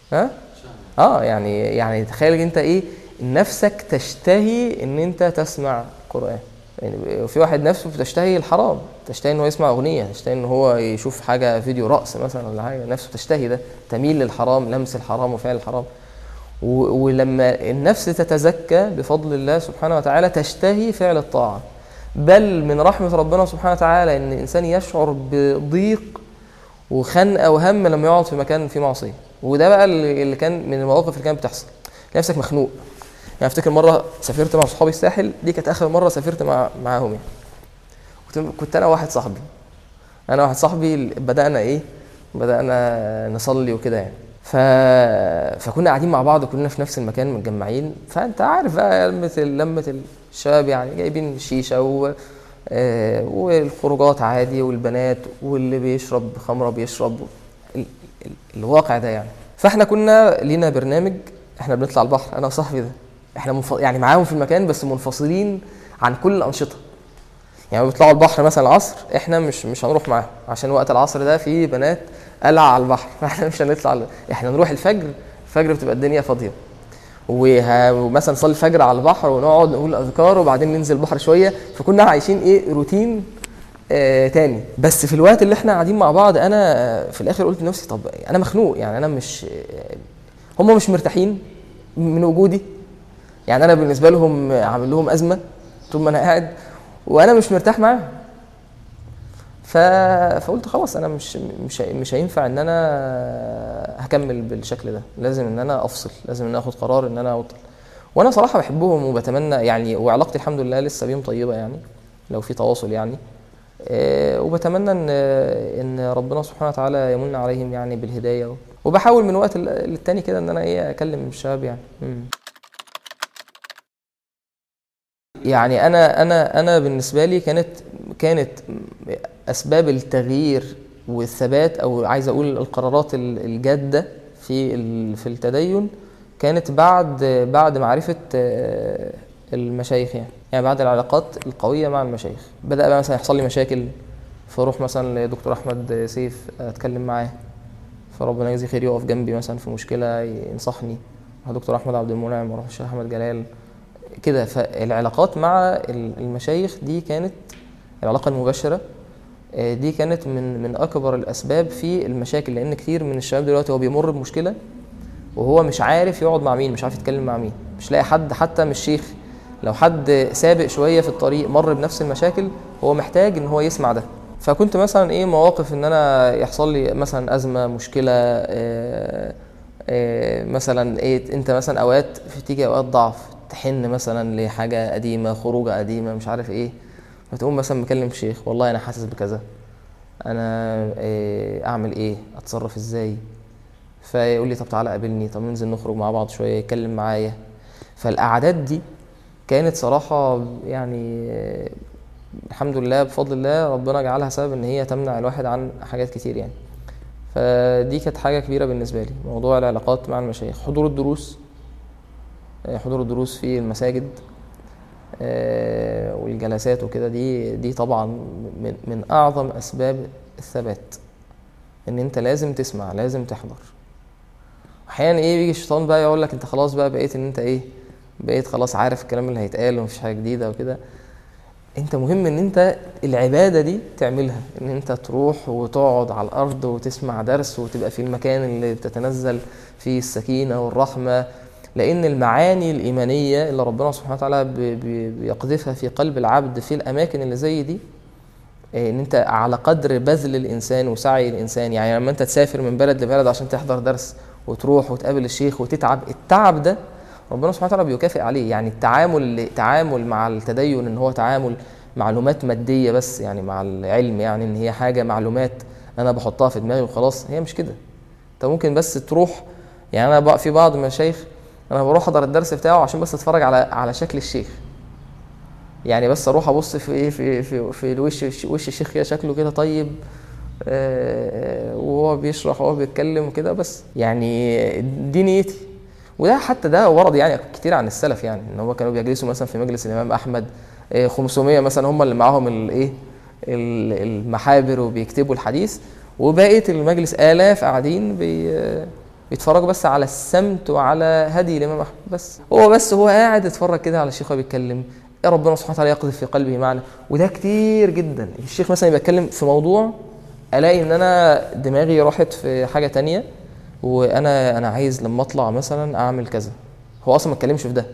يعني تخيل أنت إيه، نفسك تشتهي أن أنت تسمع قرآن. يعني في واحد نفسه بتشتهي الحرام، تشتهي أنه يسمع أغنية، تشتهي أنه هو يشوف حاجة فيديو رقص مثلا ولا حاجة، نفسه تشتهي ده، تميل للحرام، لمس الحرام وفعل الحرام. ولما النفس تتزكى بفضل الله سبحانه وتعالى تشتهي فعل الطاعة. بل من رحمة ربنا سبحانه وتعالى أن الإنسان يشعر بضيق وخنقة وهم لما يقعد في مكان فيه معصية. وده بقى اللي كان من المواقف اللي كانت بتحصل، نفسك مخنوق. يعني افتكر مرة سافرت مع صحابي الساحل، دي كانت آخر مرة سافرت معاهم يعني. كنت أنا واحد صاحبي بدأنا نصلي وكده يعني. فكنا قاعدين مع بعض كلنا في نفس المكان متجمعين. فأنت عارف بقى لمة الشباب، يعني جايبين شيشة والخروجات عادي، والبنات، واللي بيشرب خمرة بيشرب الواقع ده يعني. فاحنا كنا لينا برنامج، احنا بنطلع البحر انا وصاحبي ده، احنا يعني معاهم في المكان بس منفصلين عن كل الأنشطة. يعني بيطلعوا البحر مثلا العصر، احنا مش هنروح معاهم عشان وقت العصر ده في بنات قلع على البحر، فاحنا مش هنطلع. احنا نروح الفجر بتبقى الدنيا فاضيه، ومثلا نصلي الفجر على البحر ونقعد نقول اذكار وبعدين ننزل البحر شويه. فكنا عايشين روتين تاني. بس في الوقت اللي احنا قاعدين مع بعض انا في الاخر قلت لنفسي طب انا مخنوق، يعني انا هم مش مرتاحين من وجودي، يعني انا بالنسبه لهم عامل لهم ازمه طول ما انا قاعد، وانا مش مرتاح معاهم. فقلت خلاص انا مش هينفع ان انا هكمل بالشكل ده، لازم ان انا افصل، لازم ان انا اخد قرار ان انا اوطل. وانا صراحه بحبهم وبتمنى يعني، وعلاقتي الحمد لله لسه بيهم طيبه يعني، لو في تواصل يعني. وبتمنى ان ربنا سبحانه وتعالى يمن عليهم يعني بالهدايه. وبحاول من وقت للتاني كده ان انا اكلم الشباب يعني. يعني انا بالنسبه لي كانت اسباب التغيير والثبات، او عايز اقول القرارات الجادة في التدين كانت بعد معرفة المشايخ، يعني بعد العلاقات القوية مع المشايخ. بدأ بقى مثلا يحصل لي مشاكل، فاروح مثلا لدكتور احمد سيف اتكلم معاه، فربنا يجزيه خير يقف جنبي مثلا في مشكلة ينصحني. دكتور احمد عبد المنعم، واروح الشيخ احمد جلال كده. فالعلاقات مع المشايخ دي كانت العلاقة المباشرة، دي كانت من اكبر الاسباب في المشاكل، لان كتير من الشباب دلوقتي هو بيمر بمشكلة وهو مش عارف يقعد مع مين، مش عارف يتكلم مع مين، مش لاقي حد، حتى مش شيخ، لو حد سابق شوية في الطريق مر بنفس المشاكل هو محتاج ان هو يسمع ده. فكنت مثلا مواقف ان انا يحصل لي مثلا ازمة، مشكلة، مثلا انت مثلا اوقات تيجي اوقات ضعف، تحن مثلا لحاجة قديمة، خروجة قديمة، مش عارف فتقوم مثلا مكلم شيخ، والله انا حاسس بكذا، انا اعمل اتصرف ازاي؟ فيقول لي طب تعالى قابلني، طب ننزل نخرج مع بعض شوية، يتكلم معايا. فالقعدات دي كانت صراحة يعني الحمد لله بفضل الله ربنا جعلها سبب ان هي تمنع الواحد عن حاجات كتير يعني. فدي كانت حاجة كبيرة بالنسبة لي، موضوع العلاقات مع المشايخ. حضور الدروس في المساجد والجلسات وكده، دي طبعا من اعظم اسباب الثبات، ان انت لازم تسمع، لازم تحضر. احيانا بيجي الشيطان بقى يقول لك انت خلاص بقى بقيت ان انت بقيت خلاص عارف الكلام اللي هيتقال ومفيش حاجه جديده وكده. انت مهم ان انت العباده دي تعملها، ان انت تروح وتقعد على الارض وتسمع درس، وتبقى في المكان اللي بتتنزل فيه السكينه والرحمه، لان المعاني الايمانيه اللي ربنا سبحانه وتعالى بيقذفها في قلب العبد في الاماكن اللي زي دي، ان انت على قدر بذل الانسان وسعي الانسان. يعني لما انت تسافر من بلد لبلد عشان تحضر درس وتروح وتقابل الشيخ وتتعب، التعب ده ربنا سبحانه وتعالى بيكافئ عليه. يعني التعامل مع التدين ان هو تعامل معلومات مادية بس، يعني مع العلم، يعني ان هي حاجة معلومات انا بحطها في دماغي وخلاص، هي مش كده. انت ممكن بس تروح، يعني انا بقى في بعض المشايخ انا بروح احضر الدرس بتاعه عشان بس اتفرج على شكل الشيخ، يعني بس اروح ابص في وش الشيخ كده، شكله كده طيب، وهو بيشرح وهو بيتكلم كده، بس يعني دي نيتي. وده حتى ده ورد يعني كتير عن السلف، يعني ان هو كانوا بيجلسوا مثلا في مجلس الامام احمد 500 مثلا هم اللي معاهم المحابر وبيكتبوا الحديث، وبقيه المجلس آلاف قاعدين بيتفرجوا بس على السمت وعلى هدي الامام احمد، بس هو قاعد يتفرج كده على الشيخ وبيتكلم، يا ربنا سبحانه وتعالى يقذف في قلبه معنى. وده كتير جدا. الشيخ مثلا يبقى يتكلم في موضوع، الاقي ان انا دماغي راحت في حاجه تانية، وانا عايز لما اطلع مثلا اعمل كذا، هو اصلا ما اتكلمش في ده،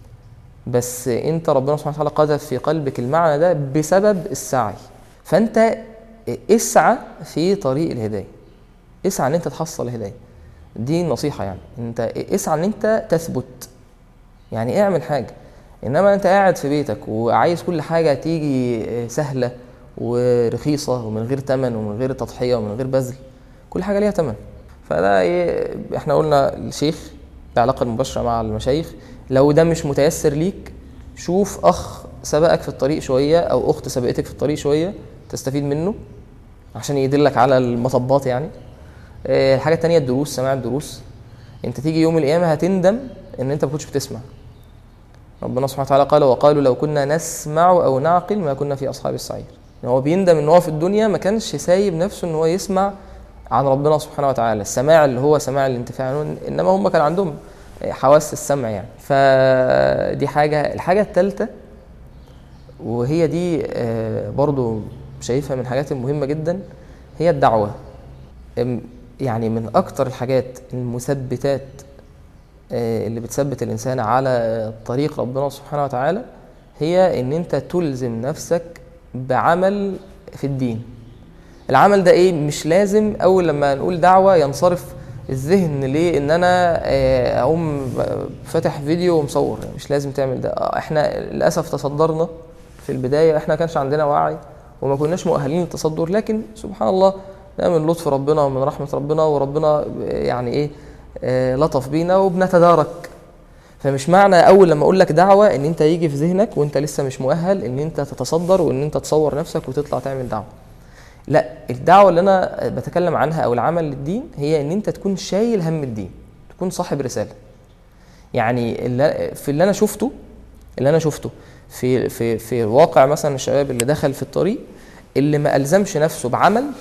بس انت ربنا سبحانه وتعالى قذف في قلبك المعنى ده بسبب السعي. فانت اسعى في طريق الهدايه، اسعى ان انت تحصل الهدايه. دي النصيحه، يعني انت اسعى ان انت تثبت، يعني اعمل حاجه. انما انت قاعد في بيتك وعايز كل حاجه تيجي سهله ورخيصه ومن غير ثمن ومن غير تضحيه ومن غير بذل، كل حاجه ليها ثمن. فده احنا قلنا الشيخ، العلاقه المباشره مع المشايخ. لو ده مش متيسر ليك، شوف اخ سبقك في الطريق شويه او اخت سبقتك في الطريق شويه تستفيد منه عشان يدلك على المطبات يعني. الحاجه التانية الدروس، سماع الدروس. انت تيجي يوم القيامه هتندم ان انت ما كنتش بتسمع. ربنا سبحانه وتعالى قال وقالوا لو كنا نسمع او نعقل ما كنا في اصحاب السعير. هو بيندم ان هو في الدنيا ما كانش سايب نفسه ان هو يسمع عن ربنا سبحانه وتعالى، السماع اللي هو سماع الانتفاع، انما هم كان عندهم حواس السمع يعني. فدي حاجه. الحاجه الثالثه وهي دي برضو شايفها من الحاجات المهمه جدا، هي الدعوه. يعني من اكتر الحاجات المثبتات اللي بتثبت الإنسان على طريق ربنا سبحانه وتعالى هي إن أنت تلزم نفسك بعمل في الدين. العمل ده مش لازم أول لما نقول دعوة ينصرف الذهن ليه إن أنا أقوم فتح فيديو ومصور، مش لازم تعمل ده. إحنا للأسف تصدرنا في البداية، إحنا كانش عندنا وعي وما كناش مؤهلين للتصدر، لكن سبحان الله ده من لطف ربنا ومن رحمة ربنا، وربنا يعني لطف بينا وبنتدارك. فمش معنى اول لما اقول لك دعوه ان انت يجي في ذهنك وانت لسه مش مؤهل ان انت تتصدر وان انت تصور نفسك وتطلع تعمل دعوه. لا، الدعوة اللي انا بتكلم عنها او العمل للدين هي ان انت تكون شايل هم الدين، تكون صاحب رسالة. يعني اللي انا شفته في واقع مثلا الشباب اللي دخل في الطريق، اللي ما ألزمش نفسه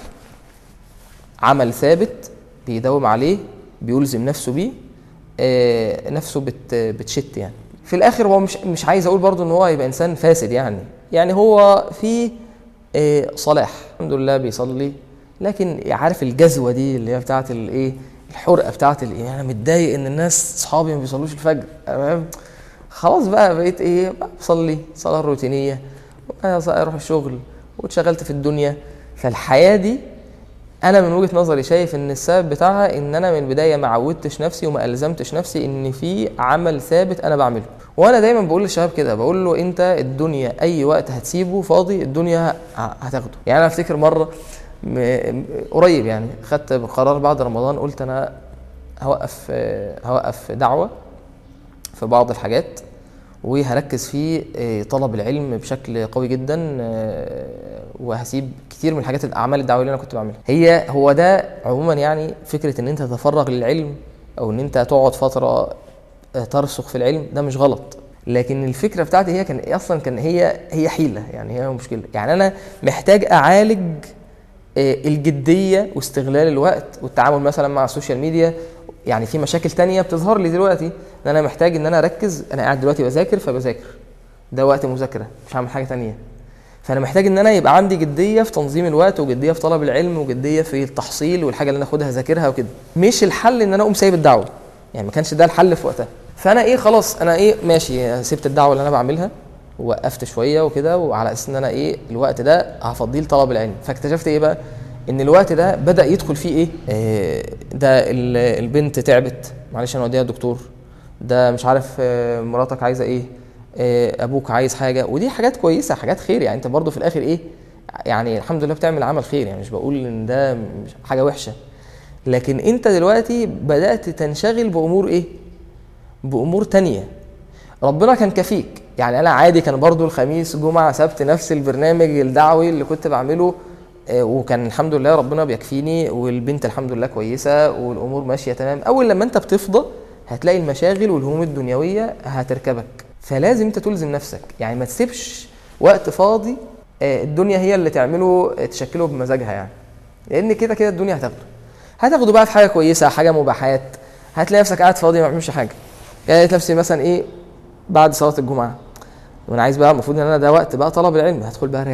عمل ثابت بيداوم عليه، بيلزم نفسه بيه، نفسه بتشت يعني. في الاخر هو مش عايز اقول برضو ان هو يبقى انسان فاسد، يعني هو في صلاح الحمد لله بيصلي، لكن عارف الجزوة دي اللي هي بتاعت الحرقة بتاعت انا متضايق ان الناس اصحابي ما بيصلوش الفجر، خلاص بقى بقيت بصلي صلاة روتينية، اروح الشغل واتشغلت في الدنيا. فالحياة دي انا من وجهة نظري شايف ان السبب بتاعها ان انا من البداية ما عودتش نفسي وما ألزمتش نفسي ان في عمل ثابت انا بعمله. وانا دايما بقول للشباب كده، بقول له انت الدنيا اي وقت هتسيبه فاضي الدنيا هتاخده. يعني انا افتكر مرة قريب يعني خدت قرار بعد رمضان، قلت انا هوقف دعوة في بعض الحاجات، وهركز في طلب العلم بشكل قوي جدا، وهسيب كتير من الحاجات الاعمال الدعويه اللي انا كنت بعملها. هو ده عموما يعني فكره ان انت تتفرغ للعلم او ان انت تقعد فتره ترسخ في العلم، ده مش غلط، لكن الفكره بتاعتي هي كان هي حيله، يعني هي مشكله. يعني انا محتاج اعالج الجديه واستغلال الوقت والتعامل مثلا مع السوشيال ميديا. يعني في مشاكل تانية بتظهر لي دلوقتي ان انا محتاج ان انا اركز، انا قاعد دلوقتي بذاكر فبذاكر، ده وقت مذاكره مش هعمل حاجه تانية، فانا محتاج ان انا يبقى عندي جديه في تنظيم الوقت وجديه في طلب العلم وجديه في التحصيل والحاجه اللي انا اخدها اذاكرها وكده. مش الحل ان انا اقوم سايب الدعوه، يعني ما كانش ده الحل في وقتها. فانا خلاص انا ماشي، سبت الدعوه اللي انا بعملها ووقفت شويه وكده، وعلى اساس ان انا الوقت ده هفضيه لطلب العلم. فاكتشفت بقى ان الوقت ده بدا يدخل فيه ده البنت تعبت، معلش انا اوديها الدكتور، ده مش عارف مراتك عايزه ابوك عايز حاجه، ودي حاجات كويسه، حاجات خير. يعني انت برضو في الاخر يعني الحمد لله بتعمل عمل خير، يعني مش بقول ان ده مش حاجه وحشه، لكن انت دلوقتي بدات تنشغل بامور تانية. ربنا كان كفيك، يعني انا عادي كان برضو الخميس جمعه سبت نفس البرنامج الدعوي اللي كنت بعمله، وكان الحمد لله ربنا بيكفيني، والبنت الحمد لله كويسه والامور ماشيه تمام. اول لما انت بتفضى هتلاقي المشاغل والهموم الدنيويه هتركبك، فلازم انت تلزم نفسك، يعني ما تسيبش وقت فاضي الدنيا هي اللي تشكله بمزاجها، يعني لان كده الدنيا هتاخده بقى في حاجه كويسه، حاجه مباحات. هتلاقي نفسك قاعد فاضي ما بتعملش حاجه، يعني نفسي مثلا بعد صلاه الجمعه وانا عايز بقى، المفروض ان انا ده وقت بقى طلب العلم، هدخل بقى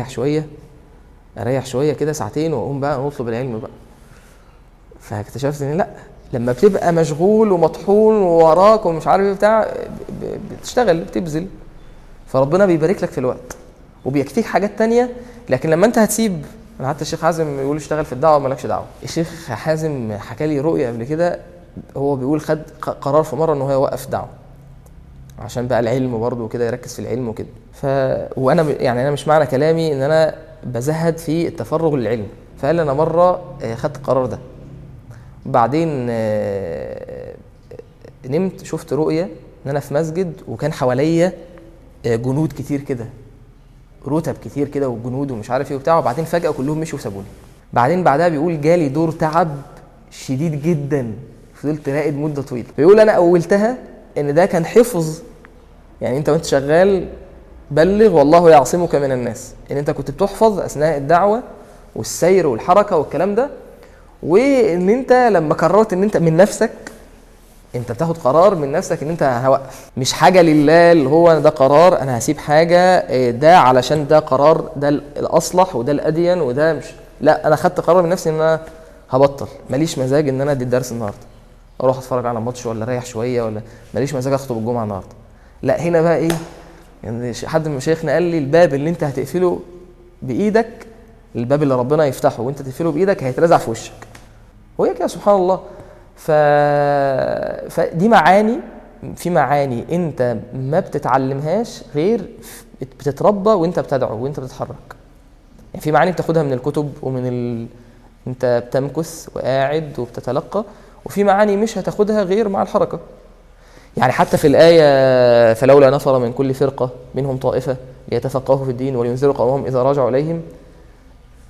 اريح شويه كده ساعتين واقوم بقى نطلب العلم بقى. فاكتشفت ان لا، لما بتبقى مشغول ومطحون ووراك ومش عارف بتاع، بتشتغل بتبذل، فربنا بيبارك لك في الوقت وبيكفيك حاجات تانية. لكن لما انت هتسيب، انا حتى الشيخ حازم يقول اشتغل في الدعوه مالكش دعوه. الشيخ حازم حكى لي رؤيه قبل كده، هو بيقول خد قرار في مره ان هو يوقف دعوه عشان بقى العلم برضه وكده، يركز في العلم وكده. وانا يعني انا مش معنى كلامي ان انا بزهد في التفرغ للعلم، فقال انا مره خدت القرار ده، بعدين نمت شفت رؤيه ان انا في مسجد وكان حواليا جنود كتير كده، رتب كتير كده وجنود ومش عارف وبتاع، وبعدين فجاه كلهم مشوا وسابوني. بعدين بعدها بيقول جالي دور تعب شديد جدا، فضلت راقد مده طويله. بيقول انا اولتها ان ده كان حفظ، يعني انت وانت شغال بلغ والله يعصمك من الناس، ان انت كنت بتحفظ اثناء الدعوه والسير والحركه والكلام ده، وان انت لما قررت ان انت من نفسك، انت بتاخد قرار من نفسك ان انت هوقف، مش حاجه لله اللي هو ده قرار انا هسيب حاجه ده علشان ده قرار ده الاصلح وده الادين وده مش، لا انا خدت قرار من نفسي ان انا هبطل، ماليش مزاج ان انا ادي الدرس النهارده، اروح اتفرج على ماتش ولا اريح شويه، ولا ماليش مزاج اخطب الجمعه النهارده. لا هنا بقى يعني حد من مشايخنا قال لي الباب اللي انت هتقفله بايدك، الباب اللي ربنا يفتحه وانت تقفله بايدك هيترزع في وشك، وهي كده سبحان الله. فدي معاني، في معاني انت ما بتتعلمهاش غير بتتربى وانت بتدعو وانت بتتحرك. يعني في معاني بتاخدها من الكتب انت بتمكث وقاعد وبتتلقى، وفي معاني مش هتاخدها غير مع الحركه. يعني حتى في الآية فلولا نفر من كل فرقة منهم طائفة ليتفقهوا في الدين ولينذروا قومهم إذا راجعوا إليهم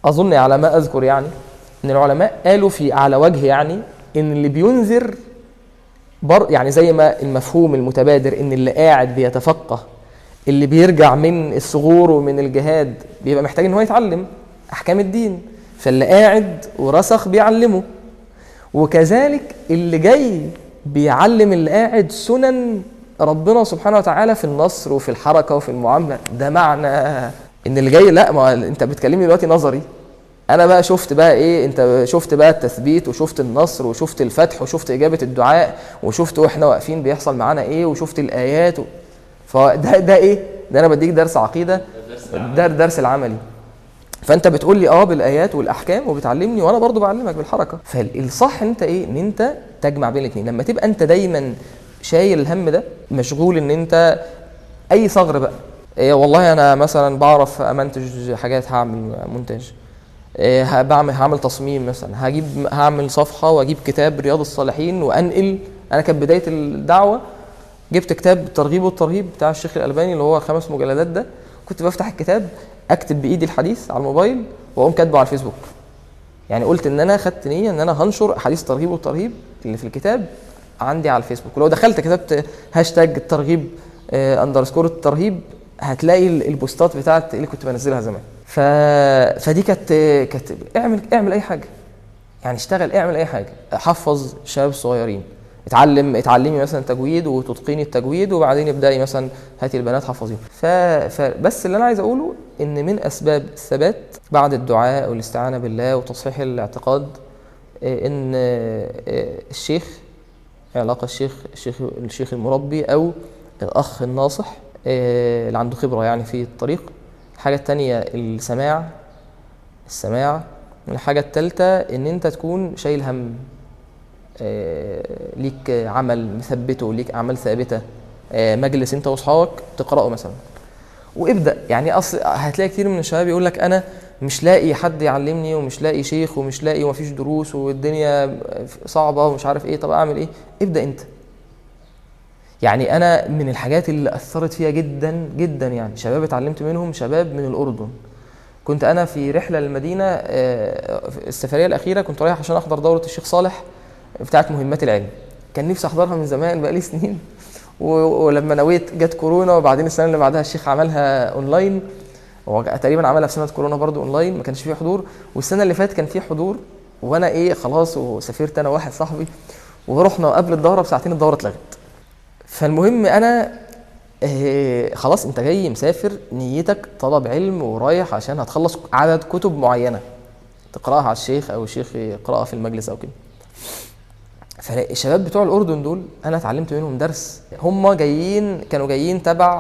اظن على ما اذكر يعني ان العلماء قالوا في على وجه يعني ان اللي بينذر يعني زي ما المفهوم المتبادر ان اللي قاعد بيتفقه، اللي بيرجع من الثغور ومن الجهاد بيبقى محتاج ان هو يتعلم احكام الدين، فاللي قاعد ورسخ بيعلمه، وكذلك اللي جاي بيعلم اللي قاعد سنن ربنا سبحانه وتعالى في النصر وفي الحركه وفي المعامله. ده معنى ان اللي جاي، لا ما انت بتكلمني دلوقتي نظري، انا بقى شفت بقى ايه، انت شفت بقى التثبيت وشفت النصر وشفت الفتح وشفت اجابه الدعاء وشفت واحنا واقفين بيحصل معانا ايه وشفت الايات فده ايه ده، انا بديك درس عقيده، ده درس العملي. فانت بتقول لي بالايات والاحكام وبتعلمني وانا برضو بعلمك بالحركه. فالصح انت ايه، ان انت تجمع بين الاثنين. لما تبقى انت دايما شايل الهم ده، مشغول ان انت اي ثغر بقى، والله انا مثلا بعرف امنتج حاجات، هعمل مونتاج، هعمل تصميم مثلا، هعمل صفحه واجيب كتاب رياض الصالحين وانقل. انا كانت بدايه الدعوه جبت كتاب الترغيب والترهيب بتاع الشيخ الألباني اللي هو 5 مجلدات ده، كنت بفتح الكتاب اكتب بايدي الحديث على الموبايل واقوم كاتبه على الفيسبوك. يعني قلت ان انا خدت نيه ان انا هنشر حديث الترغيب والترهيب اللي في الكتاب عندي على الفيسبوك، ولو دخلت كتبت هاشتاج الترغيب اندرسكور الترهيب هتلاقي البوستات بتاعت اللي كنت بنزلها زمان. فدي كانت اعمل اي حاجه، يعني اشتغل، اعمل اي حاجه، حفظ شباب صغيرين، اتعلمي مثلا تجويد وتتقيني التجويد، وبعدين ابداي مثلا هاتي البنات حفظيهم. فبس اللي انا عايز اقوله ان من اسباب الثبات بعد الدعاء والاستعانه بالله وتصحيح الاعتقاد ان الشيخ، علاقه الشيخ المربي او الاخ الناصح اللي عنده خبره يعني في الطريق. الحاجه الثانيه السماع. الحاجه الثالثه ان انت تكون شايل هم، ليك عمل مثبته، ليك اعمال ثابته، مجلس انت واصحابك تقراه مثلا وابدا. يعني اصل هتلاقي كتير من الشباب يقول لك انا مش لاقي حد يعلمني ومش لاقي شيخ ومش لاقي ومفيش دروس والدنيا صعبه ومش عارف ايه. طب اعمل ايه؟ ابدا انت. يعني انا من الحاجات اللي اثرت فيها جدا جدا، يعني شباب اتعلمت منهم، شباب من الاردن. كنت انا في رحله للمدينه، السفريه الاخيره كنت رايح عشان احضر دوره الشيخ صالح بتاعت مهمات العلم، كان نفسي احضرها من زمان بقالي سنين، ولما نويت جت كورونا، وبعدين السنه اللي بعدها الشيخ عملها اونلاين، هو تقريبا عملها في سنه كورونا برضو اونلاين، ما كانش فيه حضور. والسنه اللي فاتت كان فيه حضور، وانا خلاص وسافرت انا واحد صاحبي ورحنا قبل الدوره بساعتين الدوره اتلغت. فالمهم انا خلاص انت جاي مسافر، نيتك طلب علم ورايح عشان هتخلص عدد كتب معينه تقراها على الشيخ او الشيخ يقراها في المجلس او كده. فالشباب بتوع الأردن دول أنا اتعلمت منهم درس. هم كانوا جايين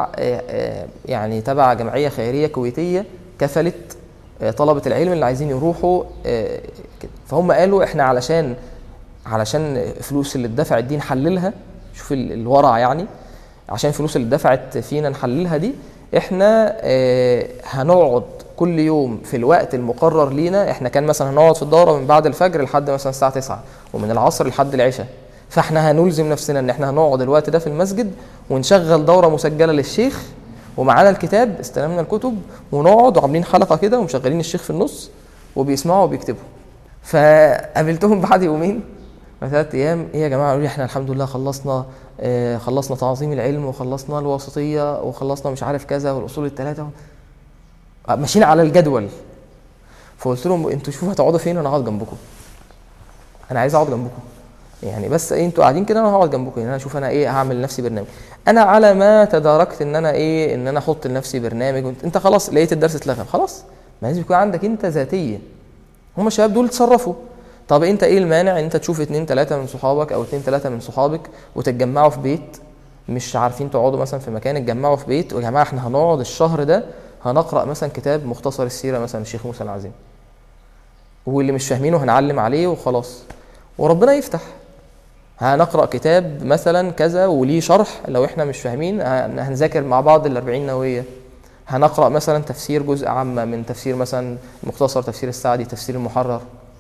تبع جمعية خيرية كويتية كفلت طلبة العلم اللي عايزين يروحوا كده. فهم قالوا احنا علشان فلوس اللي اتدفع الدين نحللها، شوف الورع يعني، عشان فلوس اللي اتدفعت فينا نحللها دي، احنا هنقعد كل يوم في الوقت المقرر لينا. احنا كان مثلا هنقعد في الدورة من بعد الفجر لحد مثلا الساعة 9، ومن العصر لحد العشاء. فاحنا هنلزم نفسنا ان احنا هنقعد الوقت ده في المسجد ونشغل دورة مسجلة للشيخ، ومعانا الكتاب، استلمنا الكتب ونقعد وعاملين حلقة كده ومشغلين الشيخ في النص وبيسمعوا وبيكتبوا. فقابلتهم بعد يومين و3 ايام، ايه يا جماعة؟ قالوا لي احنا الحمد لله خلصنا تعظيم العلم، وخلصنا الواسطية، وخلصنا مش عارف كذا، والأصول الثلاثة، ماشيين على الجدول. فقلت لهم انتوا شوفوا هتقعدوا فين وانا هقعد جنبكم، انا عايز اقعد جنبكم يعني، بس انتوا قاعدين كده انا هقعد جنبكم. يعني انا اشوف انا هعمل لنفسي برنامج. انا على ما تداركت ان انا احط لنفسي برنامج. انت خلاص لقيت الدرس اتلغى، خلاص ما لازم يكون عندك انت ذاتيه. هم الشباب دول تصرفوا. طب انت ايه المانع انت تشوف 2 3 من صحابك او 2 3 من صحابك وتتجمعوا في بيت، مش عارفين تقعدوا مثلا في مكان، اتجمعوا في بيت، ويا جماعه احنا هنقعد الشهر ده هنقرأ مثلا كتاب مختصر السيرة مثلا الشيخ موسى العظيم، واللي مش فاهمينه هنعلم عليه وخلاص، وربنا يفتح. هنقرأ كتاب مثلا كذا وليه شرح، لو احنا مش فاهمين هنذاكر مع بعض 40 نووية. هنقرأ مثلا تفسير جزء عامة من تفسير مثلا مختصر تفسير السعدي، تفسير المحرر.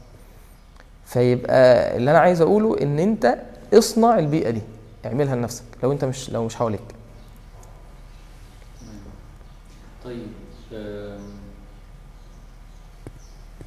فيبقى اللي انا عايز اقوله ان انت اصنع البيئة دي، اعملها لنفسك لو انت مش حواليك. طيب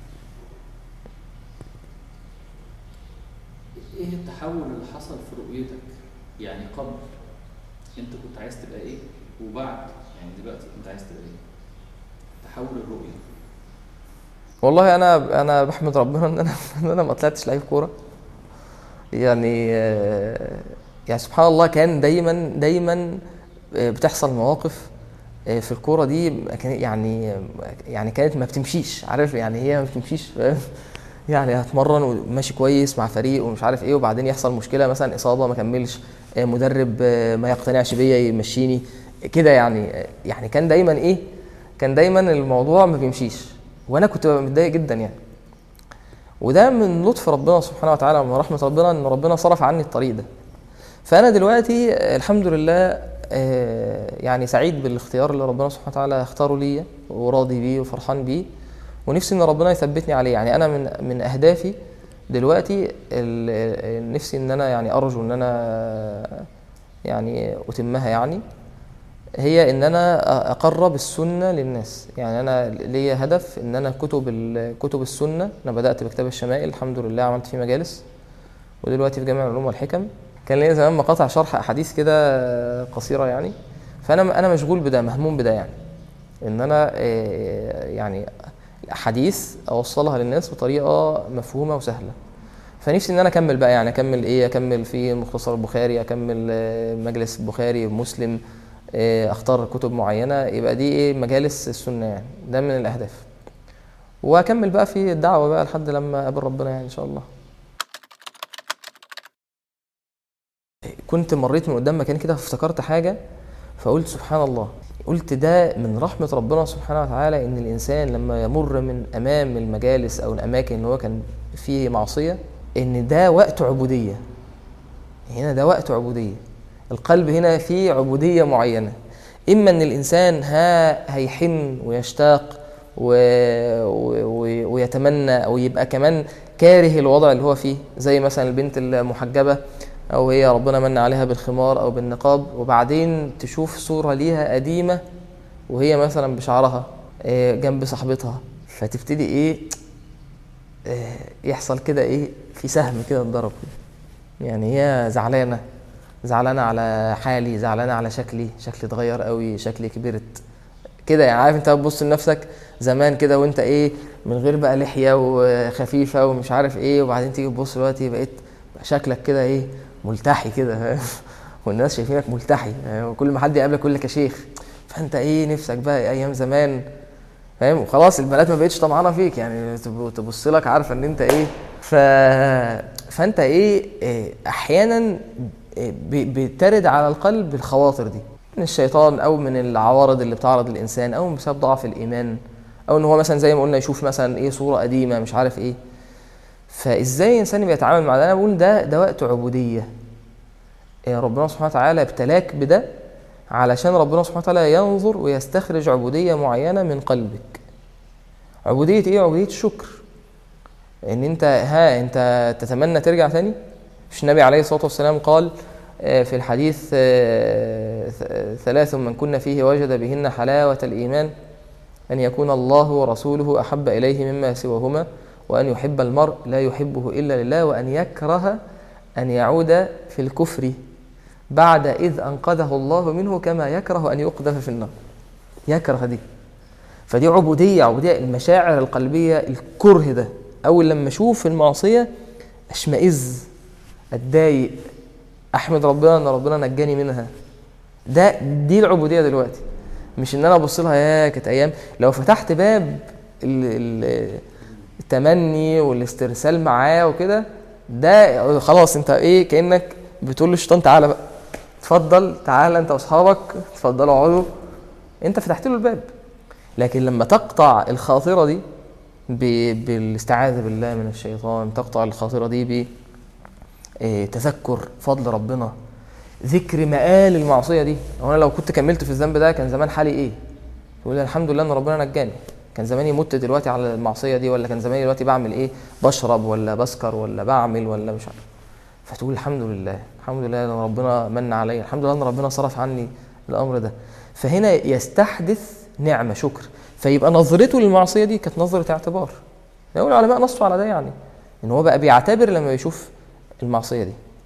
التحول اللي حصل في رؤيتك، يعني قبل انت كنت عايز تبقى ايه، وبعد يعني دلوقتي انت عايز تبقى ايه، تحول الرؤية. والله انا بحمد ربنا ان انا ما طلعتش لعيب كوره. يعني يعني سبحان الله، كان دايما بتحصل مواقف في الكوره دي، يعني كانت ما بتمشيش، عارف يعني هي ما بتمشيش، فاهم؟ يعني هتمرن وماشي كويس مع فريق ومش عارف ايه، وبعدين يحصل مشكله، مثلا اصابه ما كملش، مدرب ما يقتنعش بيا يمشيني كده، يعني كان دايما الموضوع ما بيمشيش، وانا كنت ببقى متضايق جدا يعني. وده من لطف ربنا سبحانه وتعالى ومن رحمه ربنا، ان ربنا صرف عني الطريق ده. فانا دلوقتي الحمد لله يعني سعيد بالاختيار اللي ربنا سبحانه وتعالى اختاره لي، وراضي بيه وفرحان بيه، ونفسي ان ربنا يثبتني عليه. يعني انا من اهدافي دلوقتي نفسي ان انا يعني ارجو ان انا يعني اتمها، يعني هي ان انا اقرب السنه للناس. يعني انا ليا هدف ان انا كتب السنه، انا بدات بكتاب الشمائل الحمد لله، عملت فيه مجالس، ودلوقتي في جامع العلوم والحكم. كان ليا زمان مقاطع شرح احاديث كده قصيره يعني. فانا مشغول بده، مهموم بده، يعني ان انا يعني احاديث اوصلها للناس بطريقه مفهومه وسهله. فنفسي ان انا اكمل بقى، يعني اكمل في مختصر البخاري، اكمل مجلس البخاري مسلم، اختار كتب معينه، يبقى دي مجالس السنه، يعني ده من الاهداف. واكمل بقى في الدعوه بقى لحد لما اقابل ربنا، يعني ان شاء الله. كنت مريت من قدام مكان كده فافتكرت حاجه، فقلت سبحان الله، قلت ده من رحمه ربنا سبحانه وتعالى، ان الانسان لما يمر من امام المجالس او الاماكن اللي هو كان فيه معصيه، ان ده وقت عبوديه. هنا ده وقت عبوديه، القلب هنا فيه عبوديه معينه. اما ان الانسان هيحن ويشتاق ويتمنى، او يبقى كمان كاره الوضع اللي هو فيه، زي مثلا البنت المحجبه، او هي ربنا من عليها بالخمار او بالنقاب، وبعدين تشوف صوره ليها قديمه وهي مثلا بشعرها جنب صاحبتها، فتبتدي يحصل كده في سهم كده اتضرب، يعني هي زعلانه على حالي، زعلانه على شكلي اتغير قوي، شكلي كبرت كده. يعني عارف انت بتبص لنفسك زمان كده وانت من غير بقى لحيه وخفيفه ومش عارف وبعدين تيجي تبص دلوقتي بقيت شكلك كده ملتحي كده والناس شايفينك ملتحي، وكل ما حد يقابلك يقول لك يا شيخ. فانت نفسك بقى ايام زمان، فاهم؟ وخلاص البنات ما بقتش طمعانه فيك، يعني تبص لك عارفه ان انت فانت احيانا بترد على القلب الخواطر دي من الشيطان، او من العوارض اللي بتعرض الانسان، او بسبب ضعف الايمان، او ان هو مثلا زي ما قلنا يشوف مثلا صوره قديمه مش عارف فازاي الانسان بيتعامل مع ده؟ انا بقول ده وقت عبوديه. ربنا سبحانه وتعالى ابتلاك بده علشان ربنا سبحانه وتعالى ينظر ويستخرج عبوديه معينه من قلبك. عبوديه عبوديه الشكر، ان انت تتمنى ترجع تاني. مش النبي عليه الصلاه والسلام قال في الحديث 3 من كنا فيه وجد بهن حلاوه الايمان، ان يكون الله ورسوله احب اليه مما سواهما، وأن يحب المرء لا يحبه إلا لله، وأن يكره أن يعود في الكفر بعد إذ أنقذه الله منه، كما يكره أن يقذف في النار. يكره دي، فدي عبودية المشاعر القلبية. الكره ده أول لما أشوف المعصية أشمئز، أتضايق، أحمد ربنا أن ربنا نجاني منها. دي العبودية دلوقتي، مش إن أنا أبص لها كانت أيام. لو فتحت باب التمني والاسترسال معاه وكده، ده خلاص انت كأنك بتقول للشيطان تعالى بقى، اتفضل تعالى انت واصحابك، اتفضلوا اقعدوا، انت فتحت له الباب. لكن لما تقطع الخاطرة دي بالاستعاذة بالله من الشيطان، تقطع الخاطرة دي بتذكر فضل ربنا، ذكر مآل المعصية دي. وانا لو كنت كملت في الذنب ده كان زمان حالي تقول الحمد لله ان ربنا نجاني، كان زماني مت دلوقتي على المعصية دي، ولا كان زماني دلوقتي بعمل بشرب ولا بسكر ولا بعمل ولا مش عارف. فتقول الحمد لله ان ربنا من علي، الحمد لله ان ربنا صرف عني الامر ده. فهنا يستحدث نعمة شكر، فيبقى نظرته للمعصية دي كانت نظرة اعتبار. العلماء نصوا على ده، يعني ان هو بقى بيعتبر لما يشوف المعصية دي.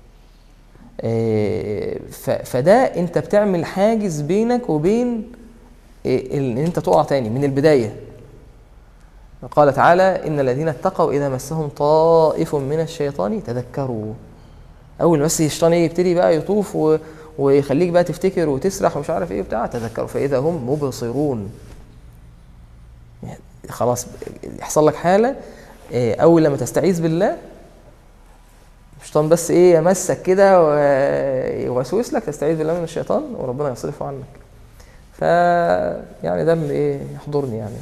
فده انت بتعمل حاجز بينك وبين ان انت تقع تاني من البداية. قال تعالى إن الذين اتقوا إذا مسهم طائف من الشيطان تذكروا. أول بس الشيطان يبتدي بقى يطوف ويخليك بقى تفتكر وتسرح ومش عارف ايه بتاع، تذكروا فإذا هم مبصرون. يعني خلاص يحصل لك حالة أول لما تستعيذ بالله الشيطان بس ايه يمسك كده ويوسوس لك، تستعيذ بالله من الشيطان وربنا يصرفه عنك. يعني ده اللي ايه يحضرني يعني.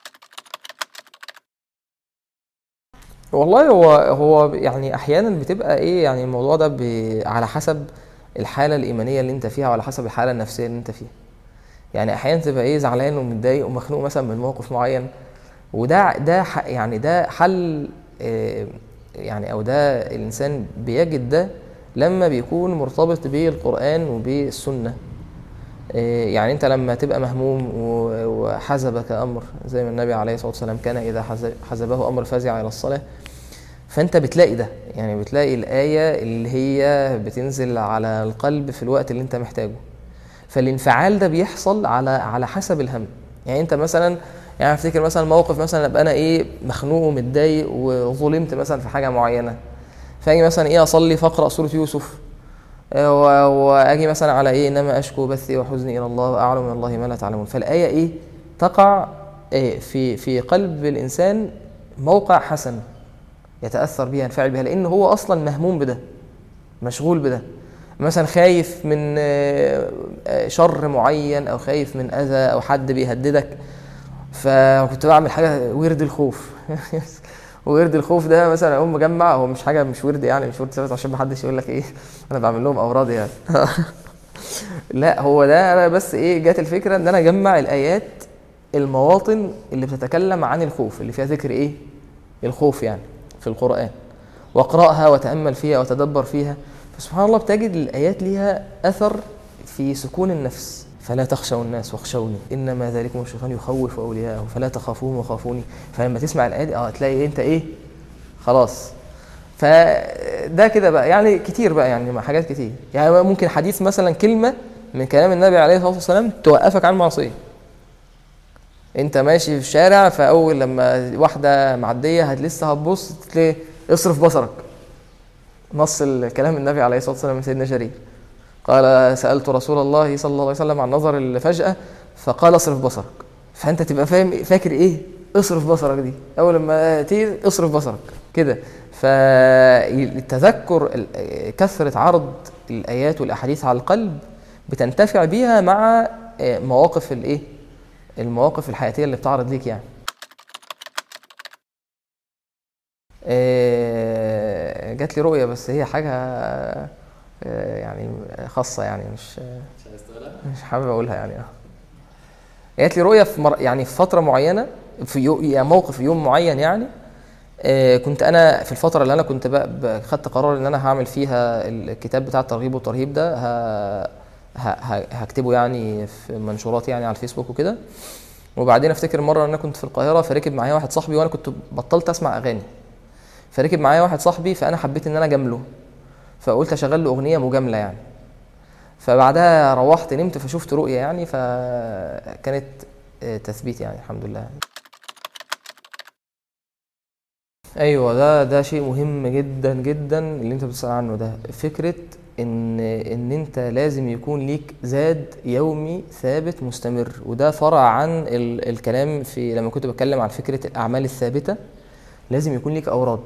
والله هو يعني احيانا بتبقى ايه يعني الموضوع ده على حسب الحاله الايمانيه اللي انت فيها وعلى حسب الحاله النفسيه اللي انت فيها. يعني احيانا تبقى ايه زعلان ومتضايق ومخنوق مثلا من موقف معين، وده يعني ده حل يعني او ده الانسان بيجد ده لما بيكون مرتبط بالقرآن وبالسنة. يعني انت لما تبقى مهموم وحزبك امر زي ما النبي عليه الصلاة والسلام كان اذا حزبه امر فزع الى الصلاة، فانت بتلاقي ده، يعني بتلاقي الآية اللي هي بتنزل على القلب في الوقت اللي انت محتاجه. فالانفعال ده بيحصل على حسب الهم. يعني انت مثلا يعني افتكر مثلا موقف مثلا ابقى انا ايه مخنوق ومتضايق وظلمت مثلا في حاجه معينه، فاجي مثلا ايه اصلي فاقرا سوره يوسف، واجي مثلا على ايه انما اشكو بثي وحزني الى الله واعلم من الله ما لا تعلمون. فالايه ايه تقع إيه في قلب الانسان موقع حسن يتاثر بها ينفعل بها، لان هو اصلا مهموم بده مشغول بده. مثلا خايف من شر معين او خايف من اذى او حد بيهددك، فكنت بعمل حاجه ورد الخوف ورد الخوف ده مثلا اقوم مجمع، هو مش حاجه مش ورد يعني مش ورد ثابت عشان ما حدش يقول لك ايه انا بعمل لهم اوراد يعني لا هو ده انا بس ايه جات الفكره ان انا اجمع الايات المواطن اللي بتتكلم عن الخوف اللي فيها ذكر ايه الخوف يعني في القرآن، واقرأها وتأمل فيها وتدبر فيها. فسبحان الله بتجد الآيات ليها أثر في سكون النفس. فلا تخشوا الناس واخشوني إنما ذلكم الشيطان يخوف أولياءه فلا تخافوهم وخافوني. فلما تسمع الآيات تلاقي أنت إيه خلاص. فده كده بقى يعني كتير بقى يعني حاجات كتير. يعني ممكن حديث مثلا كلمة من كلام النبي عليه الصلاة والسلام توقفك عن معصية. انت ماشي في الشارع فاول لما واحده معديه لسه هتبص تلاقي اصرف بصرك. نص الكلام النبي عليه الصلاه والسلام من سيدنا جرير قال سالت رسول الله صلى الله عليه وسلم عن نظر الفجاه فقال اصرف بصرك. فانت تبقى فاهم فاكر ايه اصرف بصرك دي اول لما تيجي اصرف بصرك كده. فالتذكر كثره عرض الايات والاحاديث على القلب بتنتفع بيها مع مواقف الايه المواقف الحياتية اللي بتعرض ليك يعني. جات لي رؤية بس هي حاجة يعني خاصة يعني مش حابب أقولها يعني. جات لي رؤية في يعني في فترة معينة في يعني موقف في يوم معين يعني. كنت أنا في الفترة اللي أنا كنت خدت قرار إن أنا هعمل فيها الكتاب بتاع الترغيب والترهيب ده هكتبه يعني في منشورات يعني على الفيسبوك وكده. وبعدين افتكر مره انا كنت في القاهره فركب معايا واحد صاحبي وانا كنت بطلت اسمع اغاني، فركب معايا واحد صاحبي فانا حبيت ان انا اجامله فقلت اشغل له اغنيه مجامله يعني. فبعدها روحت نمت فشفت رؤيه يعني فكانت تثبيت يعني الحمد لله. ايوه ده شيء مهم جدا جدا اللي انت بتسأل عنه ده، فكره ان انت لازم يكون ليك زاد يومي ثابت مستمر. وده فرع عن الكلام في لما كنت بتكلم عن فكرة الاعمال الثابتة. لازم يكون ليك اوراد،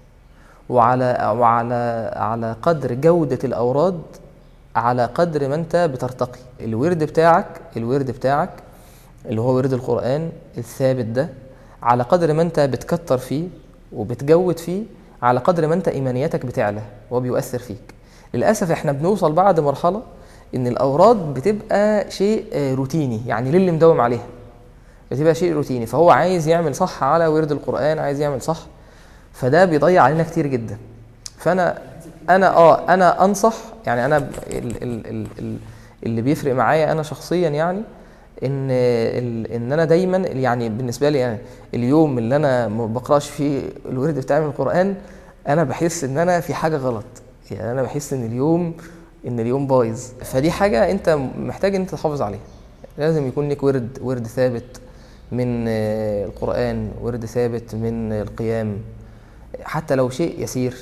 وعلى قدر جودة الاوراد على قدر ما انت بترتقي. الورد بتاعك اللي هو ورد القرآن الثابت ده على قدر ما انت بتكتر فيه وبتجود فيه على قدر ما انت ايمانياتك بتعلى وبيؤثر فيك. للأسف احنا بنوصل بعد مرحلة ان الأوراد بتبقى شيء روتيني، يعني للي مداوم عليها بتبقى شيء روتيني، فهو عايز يعمل صح على ورد القرآن عايز يعمل صح، فده بيضيع علينا كتير جدا. فأنا أنصح يعني أنا اللي بيفرق معايا أنا شخصيا يعني ان انا دايما يعني بالنسبه لي يعني اليوم اللي انا ما بقراش فيه الورد بتاعي من القرآن انا بحس ان انا في حاجه غلط. يعني انا بحس ان اليوم ان اليوم بايظ. فدي حاجه انت محتاج ان انت تحافظ عليها. لازم يكون لك ورد ثابت من القرآن، ورد ثابت من القيام، حتى لو شيء يسير.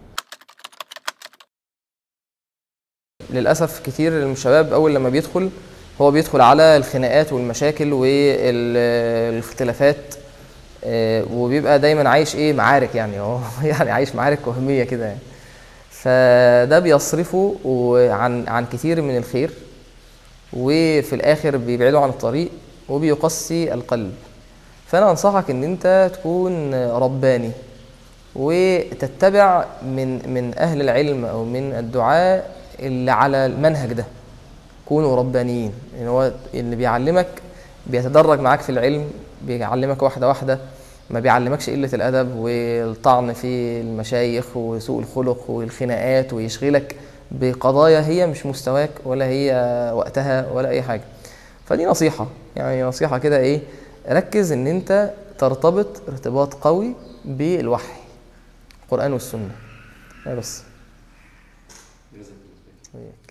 للأسف كتير من الشباب أول لما بيدخل هو بيدخل على الخناقات والمشاكل والاختلافات، وبيبقى دايما عايش معارك، يعني هو يعني عايش معارك وهمية كده يعني. فده بيصرفه عن كتير من الخير، وفي الآخر بيبعده عن الطريق وبيقسي القلب. فأنا أنصحك إن أنت تكون رباني وتتبع من أهل العلم أو من الدعاء اللي على المنهج ده. كونوا ربانيين، يعني هو اللي بيعلمك بيتدرج معاك في العلم، بيعلمك واحدة واحدة، ما بيعلمكش قلة الأدب والطعن في المشايخ وسوء الخلق والخناقات، ويشغلك بقضايا هي مش مستواك ولا هي وقتها ولا أي حاجة. فدي نصيحة، يعني نصيحة كده ركز إن أنت ترتبط ارتباط قوي بالوحي، القرآن والسنة. بس جزاك الله خير.